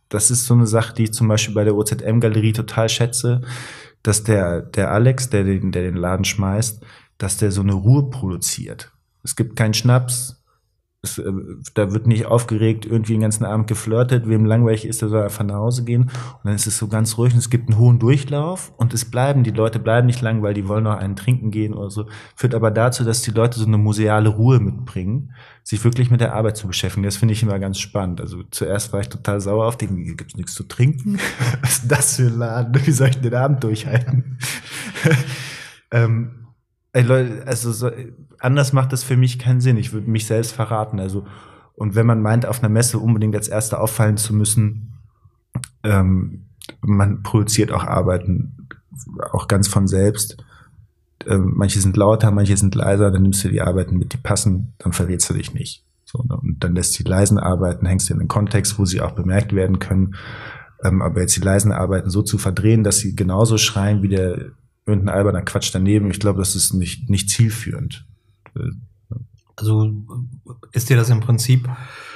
das ist so eine Sache, die ich zum Beispiel bei der OZM-Galerie total schätze, dass der Alex, der den Laden schmeißt, dass der so eine Ruhe produziert. Es gibt keinen Schnaps, da wird nicht aufgeregt irgendwie den ganzen Abend geflirtet, wem langweilig ist, der soll einfach nach Hause gehen. Und dann ist es so ganz ruhig und es gibt einen hohen Durchlauf und die Leute bleiben nicht lang, weil die wollen noch einen trinken gehen oder so. Führt aber dazu, dass die Leute so eine museale Ruhe mitbringen, sich wirklich mit der Arbeit zu beschäftigen. Das finde ich immer ganz spannend. Also zuerst war ich total sauer auf den, hier gibt's nichts zu trinken. Was ist das für ein Laden? Wie soll ich den Abend durchhalten? Ey Leute, also anders macht das für mich keinen Sinn. Ich würde mich selbst verraten. Also, und wenn man meint, auf einer Messe unbedingt als Erster auffallen zu müssen, man produziert auch Arbeiten auch ganz von selbst. Manche sind lauter, manche sind leiser, dann nimmst du die Arbeiten mit, die passen, dann verrätst du dich nicht. So, ne? Und dann lässt die leisen Arbeiten, hängst du in den Kontext, wo sie auch bemerkt werden können. Aber jetzt die leisen Arbeiten so zu verdrehen, dass sie genauso schreien wie der irgendein alberner Quatsch daneben, ich glaube, das ist nicht zielführend.
Also ist dir das im Prinzip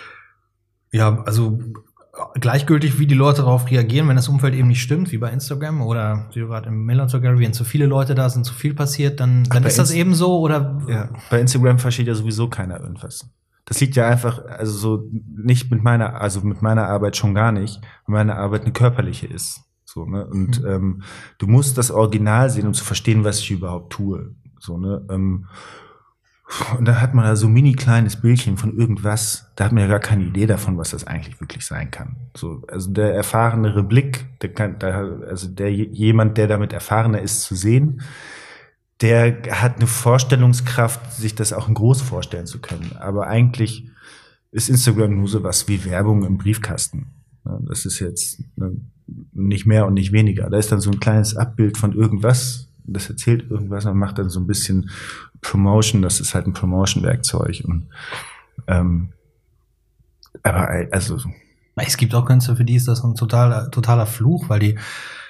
gleichgültig, wie die Leute darauf reagieren, wenn das Umfeld eben nicht stimmt, wie bei Instagram oder wie gerade im Millantor Gallery, wenn zu viele Leute da sind, zu viel passiert, dann ist das eben so, oder?
Ja, bei Instagram versteht ja sowieso keiner irgendwas. Das liegt ja einfach, also so nicht mit meiner Arbeit schon gar nicht, weil meine Arbeit eine körperliche ist. So, ne? Und du musst das Original sehen, um zu verstehen, was ich überhaupt tue. So, ne? Und dann hat man da so ein mini kleines Bildchen von irgendwas, da hat man ja gar keine Idee davon, was das eigentlich wirklich sein kann. So, also der erfahrenere Blick, jemand, der damit erfahrener ist zu sehen, der hat eine Vorstellungskraft, sich das auch in groß vorstellen zu können. Aber eigentlich ist Instagram nur so was wie Werbung im Briefkasten. Das ist jetzt nicht mehr und nicht weniger. Da ist dann so ein kleines Abbild von irgendwas, das erzählt irgendwas und macht dann so ein bisschen Promotion. Das ist halt ein Promotion-Werkzeug. Und aber also
es gibt auch Künstler, für die ist das ein totaler Fluch, weil die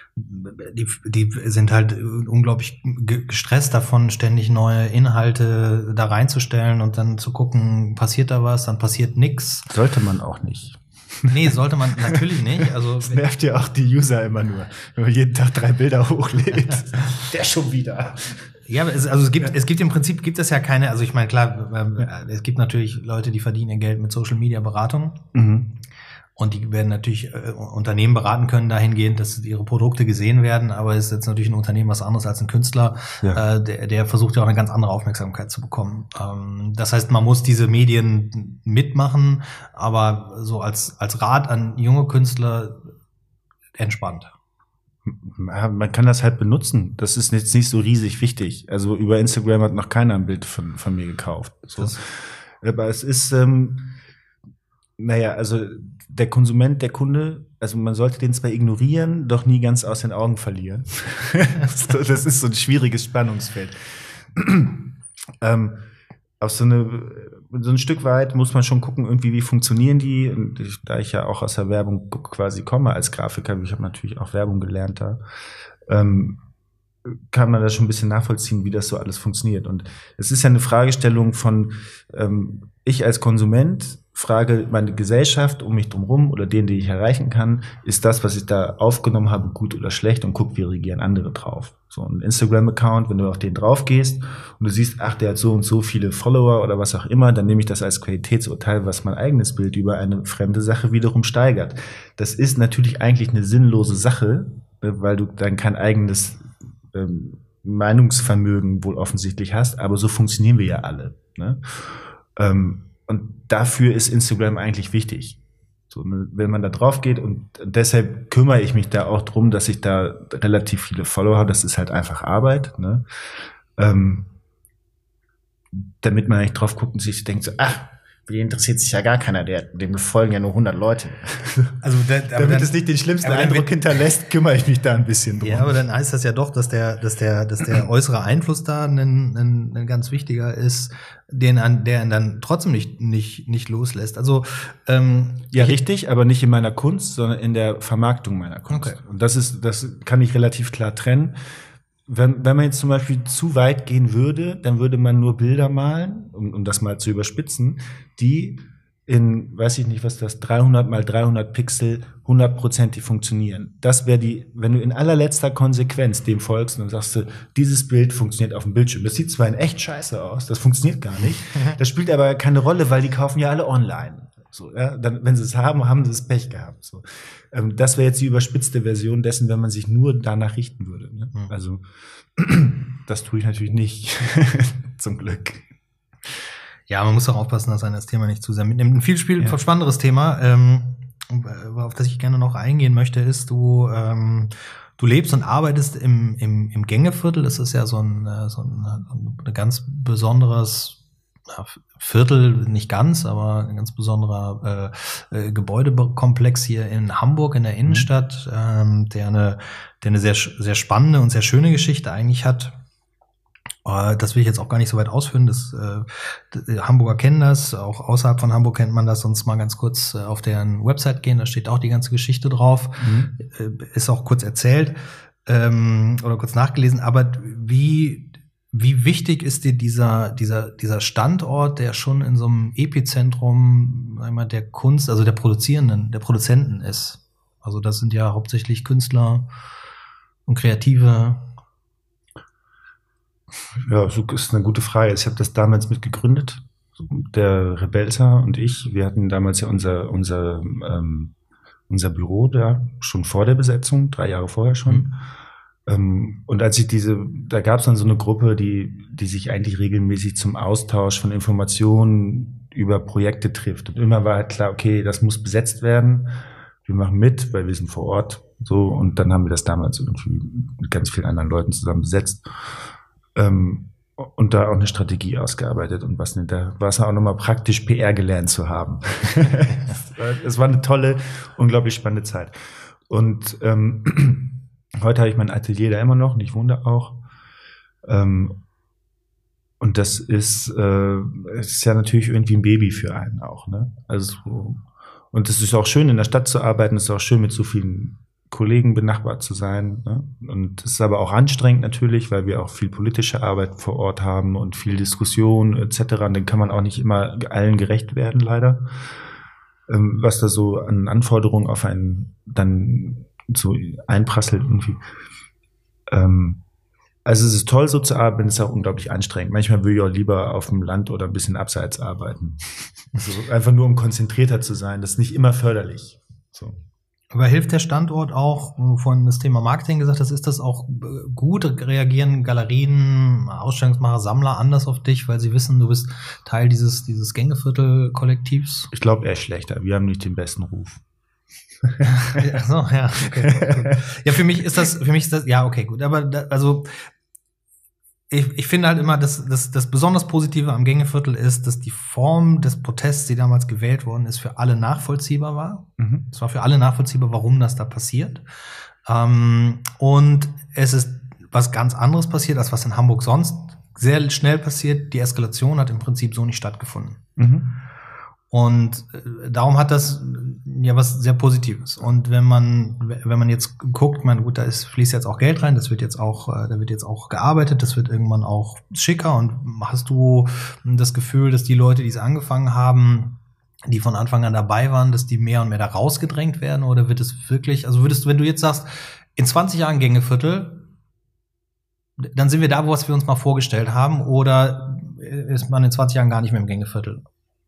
sind halt unglaublich gestresst davon, ständig neue Inhalte da reinzustellen und dann zu gucken, passiert da was, dann passiert nix.
Sollte man auch nicht.
Nee, sollte man natürlich nicht. Also
das nervt ja auch die User immer nur, wenn man jeden Tag 3 Bilder hochlädt. Der schon wieder.
Ja, es gibt im Prinzip gibt es ja keine, also ich meine, klar, es gibt natürlich Leute, die verdienen ihr Geld mit Social Media Beratung. Mhm. Und die werden natürlich Unternehmen beraten können dahingehend, dass ihre Produkte gesehen werden. Aber es ist jetzt natürlich ein Unternehmen was anderes als ein Künstler, ja. Der versucht ja auch eine ganz andere Aufmerksamkeit zu bekommen. Das heißt, man muss diese Medien mitmachen, aber so als Rat an junge Künstler entspannt.
Man kann das halt benutzen. Das ist jetzt nicht so riesig wichtig. Also über Instagram hat noch keiner ein Bild von mir gekauft. So. Aber es ist, also der Konsument, der Kunde, also man sollte den zwar ignorieren, doch nie ganz aus den Augen verlieren. Das ist so ein schwieriges Spannungsfeld. Auf so ein Stück weit muss man schon gucken, irgendwie, wie funktionieren die. Und da ich ja auch aus der Werbung quasi komme als Grafiker, ich habe natürlich auch Werbung gelernt da, kann man das schon ein bisschen nachvollziehen, wie das so alles funktioniert. Und es ist ja eine Fragestellung von, ich als Konsument frage meine Gesellschaft um mich drumherum oder den ich erreichen kann, ist das, was ich da aufgenommen habe, gut oder schlecht, und guck, wie reagieren andere drauf. So ein Instagram-Account, wenn du auf den drauf gehst und du siehst, ach, der hat so und so viele Follower oder was auch immer, dann nehme ich das als Qualitätsurteil, was mein eigenes Bild über eine fremde Sache wiederum steigert. Das ist natürlich eigentlich eine sinnlose Sache, weil du dann kein eigenes Meinungsvermögen wohl offensichtlich hast, aber so funktionieren wir ja alle. Ne? Und dafür ist Instagram eigentlich wichtig. So, wenn man da drauf geht, und deshalb kümmere ich mich da auch drum, dass ich da relativ viele Follower habe. Das ist halt einfach Arbeit, ne? Damit man nicht drauf guckt und sich denkt so, ach, für den interessiert sich ja gar keiner, dem folgen ja nur 100 Leute. Also damit es nicht den schlimmsten Eindruck hinterlässt, kümmere ich mich da ein bisschen drum.
Ja, aber dann heißt das ja doch, dass der äußere Einfluss da ein ganz wichtiger ist, der ihn dann trotzdem nicht loslässt. Also
ja, richtig, aber nicht in meiner Kunst, sondern in der Vermarktung meiner Kunst. Okay. Und das kann ich relativ klar trennen. Wenn man jetzt zum Beispiel zu weit gehen würde, dann würde man nur Bilder malen, um das mal zu überspitzen, die weiß ich nicht, was das, 300 mal 300 Pixel 100%ig funktionieren. Das wäre wenn du in allerletzter Konsequenz dem folgst und sagst du, dieses Bild funktioniert auf dem Bildschirm. Das sieht zwar in echt scheiße aus, das funktioniert gar nicht. Das spielt aber keine Rolle, weil die kaufen ja alle online. So, ja, dann, wenn sie es haben sie es Pech gehabt. So. Das wäre jetzt die überspitzte Version dessen, wenn man sich nur danach richten würde. Ne? Also, das tue ich natürlich nicht. Zum Glück.
Ja, man muss auch aufpassen, dass einer das Thema nicht zu sehr mitnimmt. Ein viel spannenderes Thema, auf das ich gerne noch eingehen möchte, ist, du lebst und arbeitest im Gängeviertel. Das ist ja so ein ganz besonderes Viertel, nicht ganz, aber ein ganz besonderer Gebäudekomplex hier in Hamburg in der Innenstadt, der eine sehr, sehr spannende und sehr schöne Geschichte eigentlich hat. Das will ich jetzt auch gar nicht so weit ausführen. Hamburger kennen das, auch außerhalb von Hamburg kennt man das. Sonst mal ganz kurz auf deren Website gehen, da steht auch die ganze Geschichte drauf. Ist auch kurz erzählt oder kurz nachgelesen. Aber wie wichtig ist dir dieser Standort, der schon in so einem Epizentrum, sag ich mal, der Kunst, also der Produzenten ist? Also das sind ja hauptsächlich Künstler und Kreative.
Ja, das ist eine gute Frage. Ich habe das damals mitgegründet. Der Rebelsa und ich, wir hatten damals ja unser Büro da, schon vor der Besetzung, 3 Jahre vorher schon. Und als da gab es dann so eine Gruppe, die sich eigentlich regelmäßig zum Austausch von Informationen über Projekte trifft. Und immer war halt klar, okay, das muss besetzt werden. Wir machen mit, weil wir sind vor Ort. So, und dann haben wir das damals irgendwie mit ganz vielen anderen Leuten zusammen besetzt. Und da auch eine Strategie ausgearbeitet und da war es auch nochmal praktisch PR gelernt zu haben. Es war eine tolle, unglaublich spannende Zeit. Und heute habe ich mein Atelier da immer noch und ich wohne da auch. Und das ist ja natürlich irgendwie ein Baby für einen auch, ne? Also, und es ist auch schön, in der Stadt zu arbeiten, es ist auch schön, mit so vielen Kollegen benachbart zu sein. Ne? Und es ist aber auch anstrengend natürlich, weil wir auch viel politische Arbeit vor Ort haben und viel Diskussion etc. Und dann kann man auch nicht immer allen gerecht werden, leider. Was da so an Anforderungen auf einen dann so einprasselt irgendwie. Also es ist toll, so zu arbeiten, es ist auch unglaublich anstrengend. Manchmal würde ich auch lieber auf dem Land oder ein bisschen abseits arbeiten. Also einfach nur, um konzentrierter zu sein. Das ist nicht immer förderlich. So.
Aber hilft der Standort auch, wo du vorhin das Thema Marketing gesagt hast, ist das auch gut? Reagieren Galerien, Ausstellungsmacher, Sammler anders auf dich, weil sie wissen, du bist Teil dieses Gängeviertel-Kollektivs?
Ich glaube eher schlechter. Wir haben nicht den besten Ruf.
Ach so, ja, okay, gut. Ja, für mich ist das, ja, okay, gut. Aber ich finde halt immer, dass das besonders Positive am Gängeviertel ist, dass die Form des Protests, die damals gewählt worden ist, für alle nachvollziehbar war. Es war für alle nachvollziehbar, warum das da passiert. Und es ist was ganz anderes passiert, als was in Hamburg sonst sehr schnell passiert. Die Eskalation hat im Prinzip so nicht stattgefunden. Und darum hat das ja was sehr Positives. Und wenn man jetzt guckt, gut, fließt jetzt auch Geld rein, da wird jetzt auch gearbeitet, das wird irgendwann auch schicker. Und hast du das Gefühl, dass die Leute, die es angefangen haben, die von Anfang an dabei waren, dass die mehr und mehr da rausgedrängt werden? Oder wird es wirklich, also wenn du jetzt sagst, in 20 Jahren Gängeviertel, dann sind wir da, was wir uns mal vorgestellt haben, oder ist man in 20 Jahren gar nicht mehr im Gängeviertel?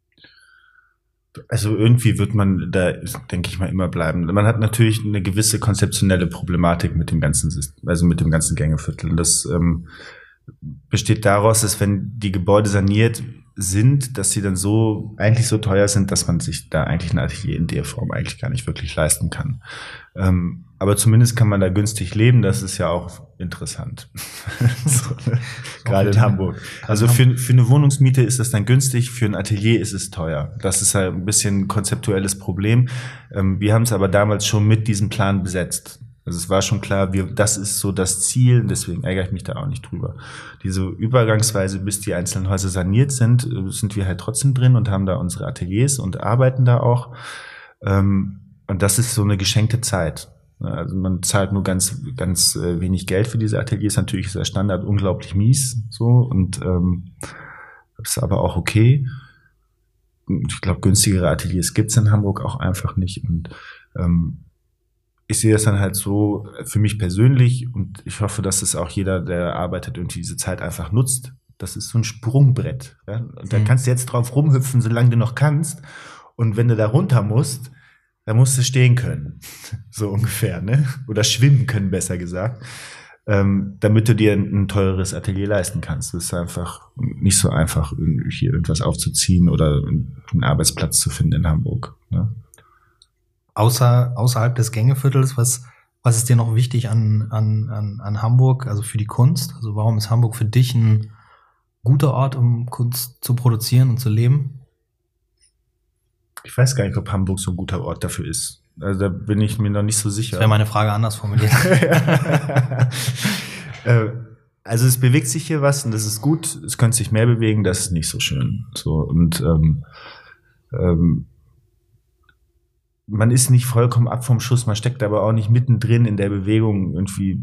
Also irgendwie wird man da, denke ich mal, immer bleiben. Man hat natürlich eine gewisse konzeptionelle Problematik mit dem ganzen System, also mit dem ganzen Gängeviertel. Und das besteht daraus, dass wenn die Gebäude saniert sind, dass sie dann eigentlich so teuer sind, dass man sich da eigentlich ein Atelier in der Form eigentlich gar nicht wirklich leisten kann. Aber zumindest kann man da günstig leben, das ist ja auch interessant. Gerade in Hamburg. Also für eine Wohnungsmiete ist das dann günstig, für ein Atelier ist es teuer. Das ist halt ein bisschen ein konzeptuelles Problem. Wir haben es aber damals schon mit diesem Plan besetzt. Also es war schon klar, das ist so das Ziel, deswegen ärgere ich mich da auch nicht drüber. Diese Übergangsweise, bis die einzelnen Häuser saniert sind wir halt trotzdem drin und haben da unsere Ateliers und arbeiten da auch. Und das ist so eine geschenkte Zeit. Also man zahlt nur ganz, ganz wenig Geld für diese Ateliers. Natürlich ist der Standard unglaublich mies, so, und das ist aber auch okay. ich glaube, günstigere Ateliers gibt's in Hamburg auch einfach nicht. Und ich sehe das dann halt so für mich persönlich und ich hoffe, dass es auch jeder, der arbeitet, irgendwie diese Zeit einfach nutzt. Das ist so ein Sprungbrett. Ja? Und da kannst du jetzt drauf rumhüpfen, solange du noch kannst. Und wenn du da runter musst, dann musst du stehen können. So ungefähr, ne? Oder schwimmen können, besser gesagt. Damit du dir ein teures Atelier leisten kannst. Das ist einfach nicht so einfach, hier irgendwas aufzuziehen oder einen Arbeitsplatz zu finden in Hamburg. Ne?
Außerhalb des Gängeviertels, was ist dir noch wichtig an Hamburg, also für die Kunst? Also warum ist Hamburg für dich ein guter Ort, um Kunst zu produzieren und zu leben?
Ich weiß gar nicht, ob Hamburg so ein guter Ort dafür ist. Also da bin ich mir noch nicht so sicher.
Das wäre meine Frage anders formuliert.
Also es bewegt sich hier was und das ist gut. Es könnte sich mehr bewegen, das ist nicht so schön. So und man ist nicht vollkommen ab vom Schuss, man steckt aber auch nicht mittendrin in der Bewegung irgendwie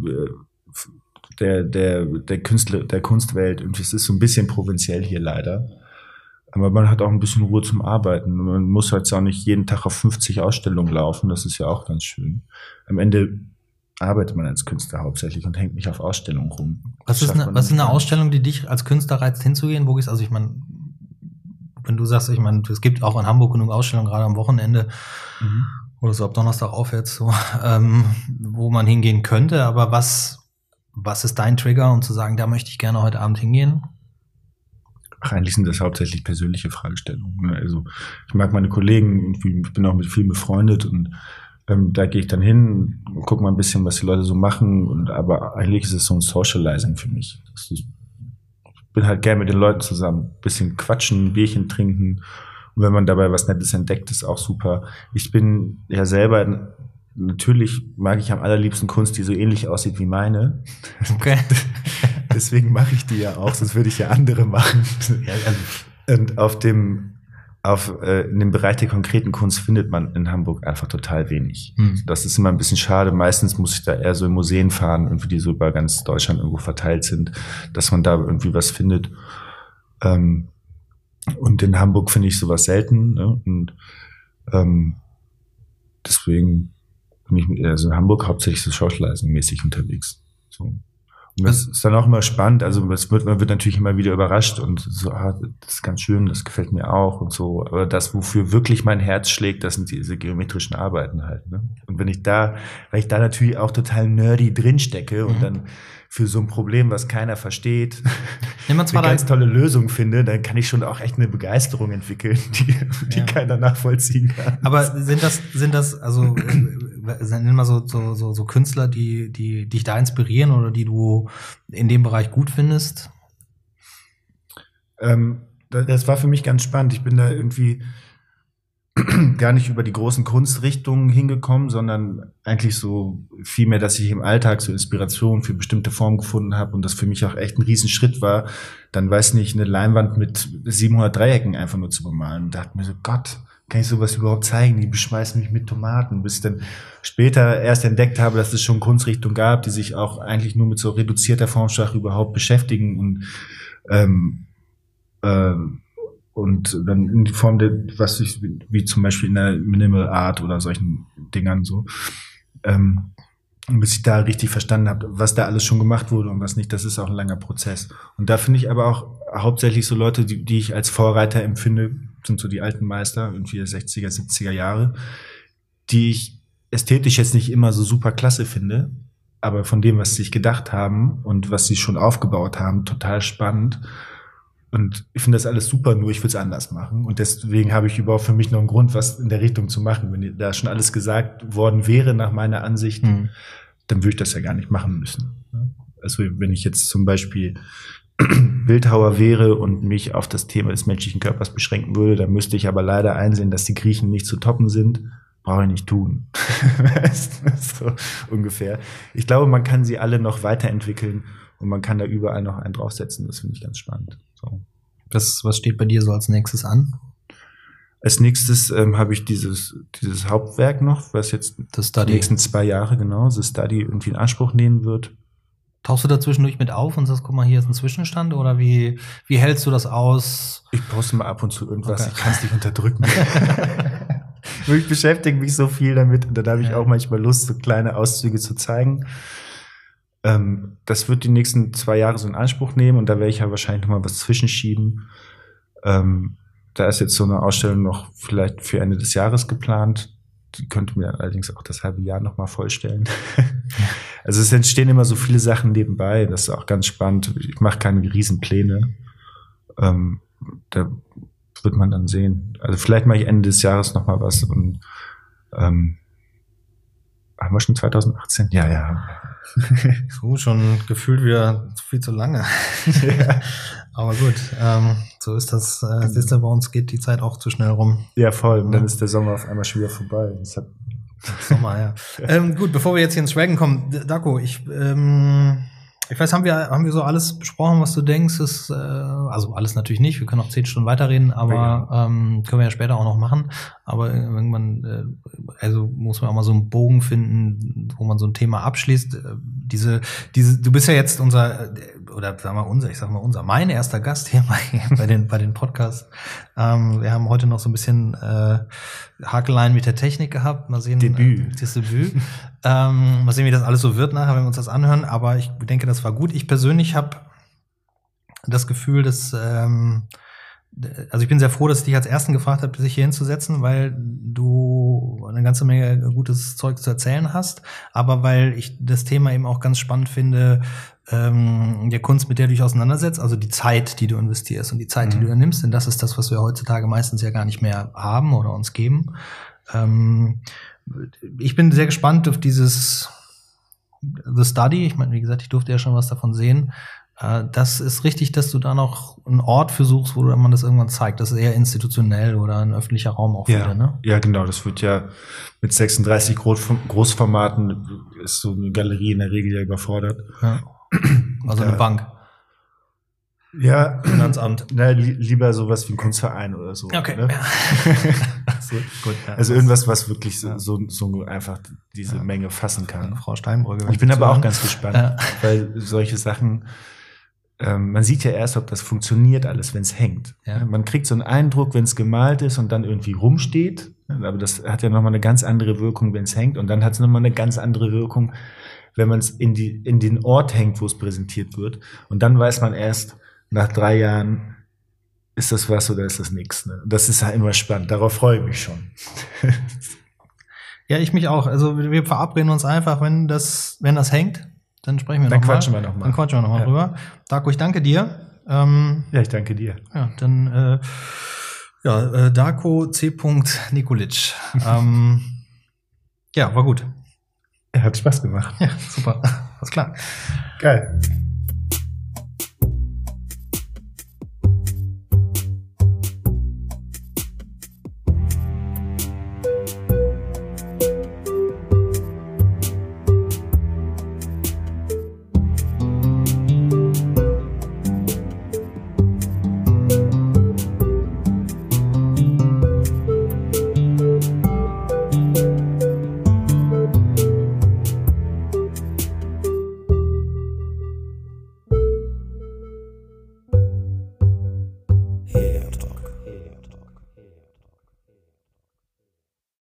der Kunstwelt. Irgendwie, es ist so ein bisschen provinziell hier leider. Aber man hat auch ein bisschen Ruhe zum Arbeiten. Man muss jetzt auch nicht jeden Tag auf 50 Ausstellungen laufen. Das ist ja auch ganz schön. Am Ende arbeitet man als Künstler hauptsächlich und hängt nicht auf Ausstellungen rum.
Was ist eine Ausstellung, die dich als Künstler reizt, hinzugehen? Wo gehst also ich meine, wenn du sagst, ich meine, es gibt auch in Hamburg genug Ausstellungen, gerade am Wochenende oder so ab Donnerstag aufwärts, so, wo man hingehen könnte. Aber was ist dein Trigger, um zu sagen, da möchte ich gerne heute Abend hingehen?
Ach, eigentlich sind das hauptsächlich persönliche Fragestellungen. Also ich mag meine Kollegen, ich bin auch mit vielen befreundet und da gehe ich dann hin und gucke mal ein bisschen, was die Leute so machen. Aber eigentlich ist es so ein Socializing für mich. Ich bin halt gern mit den Leuten zusammen. Bisschen quatschen, Bierchen trinken. Und wenn man dabei was Nettes entdeckt, ist auch super. Ich bin ja selber, natürlich mag ich am allerliebsten Kunst, die so ähnlich aussieht wie meine.
Okay.
Deswegen mache ich die ja auch, sonst würde ich ja andere machen. Und in dem Bereich der konkreten Kunst findet man in Hamburg einfach total wenig. Das ist immer ein bisschen schade. Meistens muss ich da eher so in Museen fahren, irgendwie die so über ganz Deutschland irgendwo verteilt sind, dass man da irgendwie was findet. Und in Hamburg finde ich sowas selten. Ne? Und deswegen bin ich also in Hamburg hauptsächlich so Socializing-mäßig unterwegs. So. Und das ist dann auch immer spannend, also man wird natürlich immer wieder überrascht und so, das ist ganz schön, das gefällt mir auch und so, aber das, wofür wirklich mein Herz schlägt, das sind diese geometrischen Arbeiten halt, ne? Und weil ich da natürlich auch total nerdy drinstecke und dann für so ein Problem, was keiner versteht, eine ganz tolle Lösung finde, dann kann ich schon auch echt eine Begeisterung entwickeln, die keiner nachvollziehen kann.
Aber sind das also nenn mal so Künstler, die dich da inspirieren oder die du in dem Bereich gut findest?
Das war für mich ganz spannend. Ich bin da irgendwie gar nicht über die großen Kunstrichtungen hingekommen, sondern eigentlich so vielmehr, dass ich im Alltag so Inspiration für bestimmte Formen gefunden habe und das für mich auch echt ein Riesenschritt war, dann, weiß nicht, eine Leinwand mit 700 Dreiecken einfach nur zu bemalen. Und da dachte mir so, Gott, kann ich sowas überhaupt zeigen? Die beschmeißen mich mit Tomaten. Bis ich dann später erst entdeckt habe, dass es schon Kunstrichtungen gab, die sich auch eigentlich nur mit so reduzierter Formsprache überhaupt beschäftigen und dann in die Form der, wie zum Beispiel in der Minimal Art oder solchen Dingern so. Bis ich da richtig verstanden habe, was da alles schon gemacht wurde und was nicht, das ist auch ein langer Prozess. Und da finde ich aber auch hauptsächlich so Leute, die ich als Vorreiter empfinde, sind so die alten Meister, irgendwie der 60er, 70er Jahre, die ich ästhetisch jetzt nicht immer so super klasse finde, aber von dem, was sie sich gedacht haben und was sie schon aufgebaut haben, total spannend. Und ich finde das alles super, nur ich will es anders machen. Und deswegen habe ich überhaupt für mich noch einen Grund, was in der Richtung zu machen. Wenn da schon alles gesagt worden wäre, nach meiner Ansicht, dann würde ich das ja gar nicht machen müssen. Also wenn ich jetzt zum Beispiel Bildhauer wäre und mich auf das Thema des menschlichen Körpers beschränken würde, dann müsste ich aber leider einsehen, dass die Griechen nicht zu toppen sind. Brauche ich nicht tun. So ungefähr. Ich glaube, man kann sie alle noch weiterentwickeln und man kann da überall noch einen draufsetzen. Das finde ich ganz spannend. So.
Was steht bei dir so als nächstes an?
Als nächstes habe ich dieses Hauptwerk noch, was jetzt die nächsten 2 Jahre, genau, The Study, irgendwie in Anspruch nehmen wird.
Tauchst du da zwischendurch mit auf und sagst, guck mal, hier ist ein Zwischenstand? Oder wie hältst du das aus?
Ich poste mal ab und zu irgendwas, okay. Ich kann es nicht unterdrücken. Ich beschäftige mich so viel damit und dann habe ich auch manchmal Lust, so kleine Auszüge zu zeigen. Das wird die nächsten 2 Jahre so in Anspruch nehmen und da werde ich ja wahrscheinlich noch mal was zwischenschieben. Da ist jetzt so eine Ausstellung noch vielleicht für Ende des Jahres geplant. Die könnte mir allerdings auch das halbe Jahr noch mal vollstellen. Also es entstehen immer so viele Sachen nebenbei. Das ist auch ganz spannend. Ich mache keine Riesenpläne. Da wird man dann sehen. Also vielleicht mache ich Ende des Jahres noch mal was. Und haben wir schon 2018? Ja.
So, schon gefühlt wieder viel zu lange. Ja. Aber gut, so ist das. Siehst du, bei uns geht die Zeit auch zu schnell rum.
Ja, voll. Und dann ist der Sommer auf einmal schon wieder vorbei.
Sommer, ja. Gut, bevor wir jetzt hier ins Schwelgen kommen, Darko, ich weiß, haben wir so alles besprochen, was du denkst, ist, also alles natürlich nicht, wir können auch 10 Stunden weiterreden, aber können wir ja später auch noch machen. Aber irgendwann, also muss man auch mal so einen Bogen finden, wo man so ein Thema abschließt. Du bist ja jetzt mein erster Gast hier bei den Podcasts. Wir haben heute noch so ein bisschen Hakeleien mit der Technik gehabt. Mal sehen, das Debüt. Mal sehen, wie das alles so wird nachher, wenn wir uns das anhören. Aber ich denke, das war gut. Ich persönlich habe das Gefühl, dass also ich bin sehr froh, dass ich dich als Ersten gefragt habe, sich hier hinzusetzen, weil du eine ganze Menge gutes Zeug zu erzählen hast, aber weil ich das Thema eben auch ganz spannend finde, der Kunst, mit der du dich auseinandersetzt, also die Zeit, die du investierst und die Zeit, die du nimmst, denn das ist das, was wir heutzutage meistens ja gar nicht mehr haben oder uns geben. Ich bin sehr gespannt auf dieses The Study. Ich meine, wie gesagt, ich durfte ja schon was davon sehen. Das ist richtig, dass du da noch einen Ort für suchst, wo man das irgendwann zeigt. Das ist eher institutionell oder ein öffentlicher Raum auch wieder, ne?
Ja, genau. Das wird ja mit 36 Großformaten ist so eine Galerie in der Regel ja überfordert. Ja.
Also eine Bank.
Ja.
Finanzamt.
Lieber sowas wie ein Kunstverein oder so.
Okay.
Ne? So. Gut, ja, also irgendwas, was wirklich so einfach diese Menge fassen kann.
Frau Steinbrügge.
Ich bin aber auch ganz gespannt, weil solche Sachen, man sieht ja erst, ob das funktioniert alles, wenn es hängt. Ja. Man kriegt so einen Eindruck, wenn es gemalt ist und dann irgendwie rumsteht. Aber das hat ja nochmal eine ganz andere Wirkung, wenn es hängt. Und dann hat es nochmal eine ganz andere Wirkung, wenn man es in den Ort hängt, wo es präsentiert wird. Und dann weiß man erst, nach 3 Jahren, ist das was oder ist das nichts. Ne? Das ist halt immer spannend. Darauf freue ich mich schon.
Ja, ich mich auch. Also wir verabreden uns einfach, wenn das hängt, dann sprechen wir nochmal. Dann quatschen wir nochmal drüber. Darko, ich danke dir.
Ja, ich danke dir.
Ja, dann Darko C. Nikolic. Ja, war gut.
Hat Spaß gemacht.
Ja, super. Alles klar.
Geil.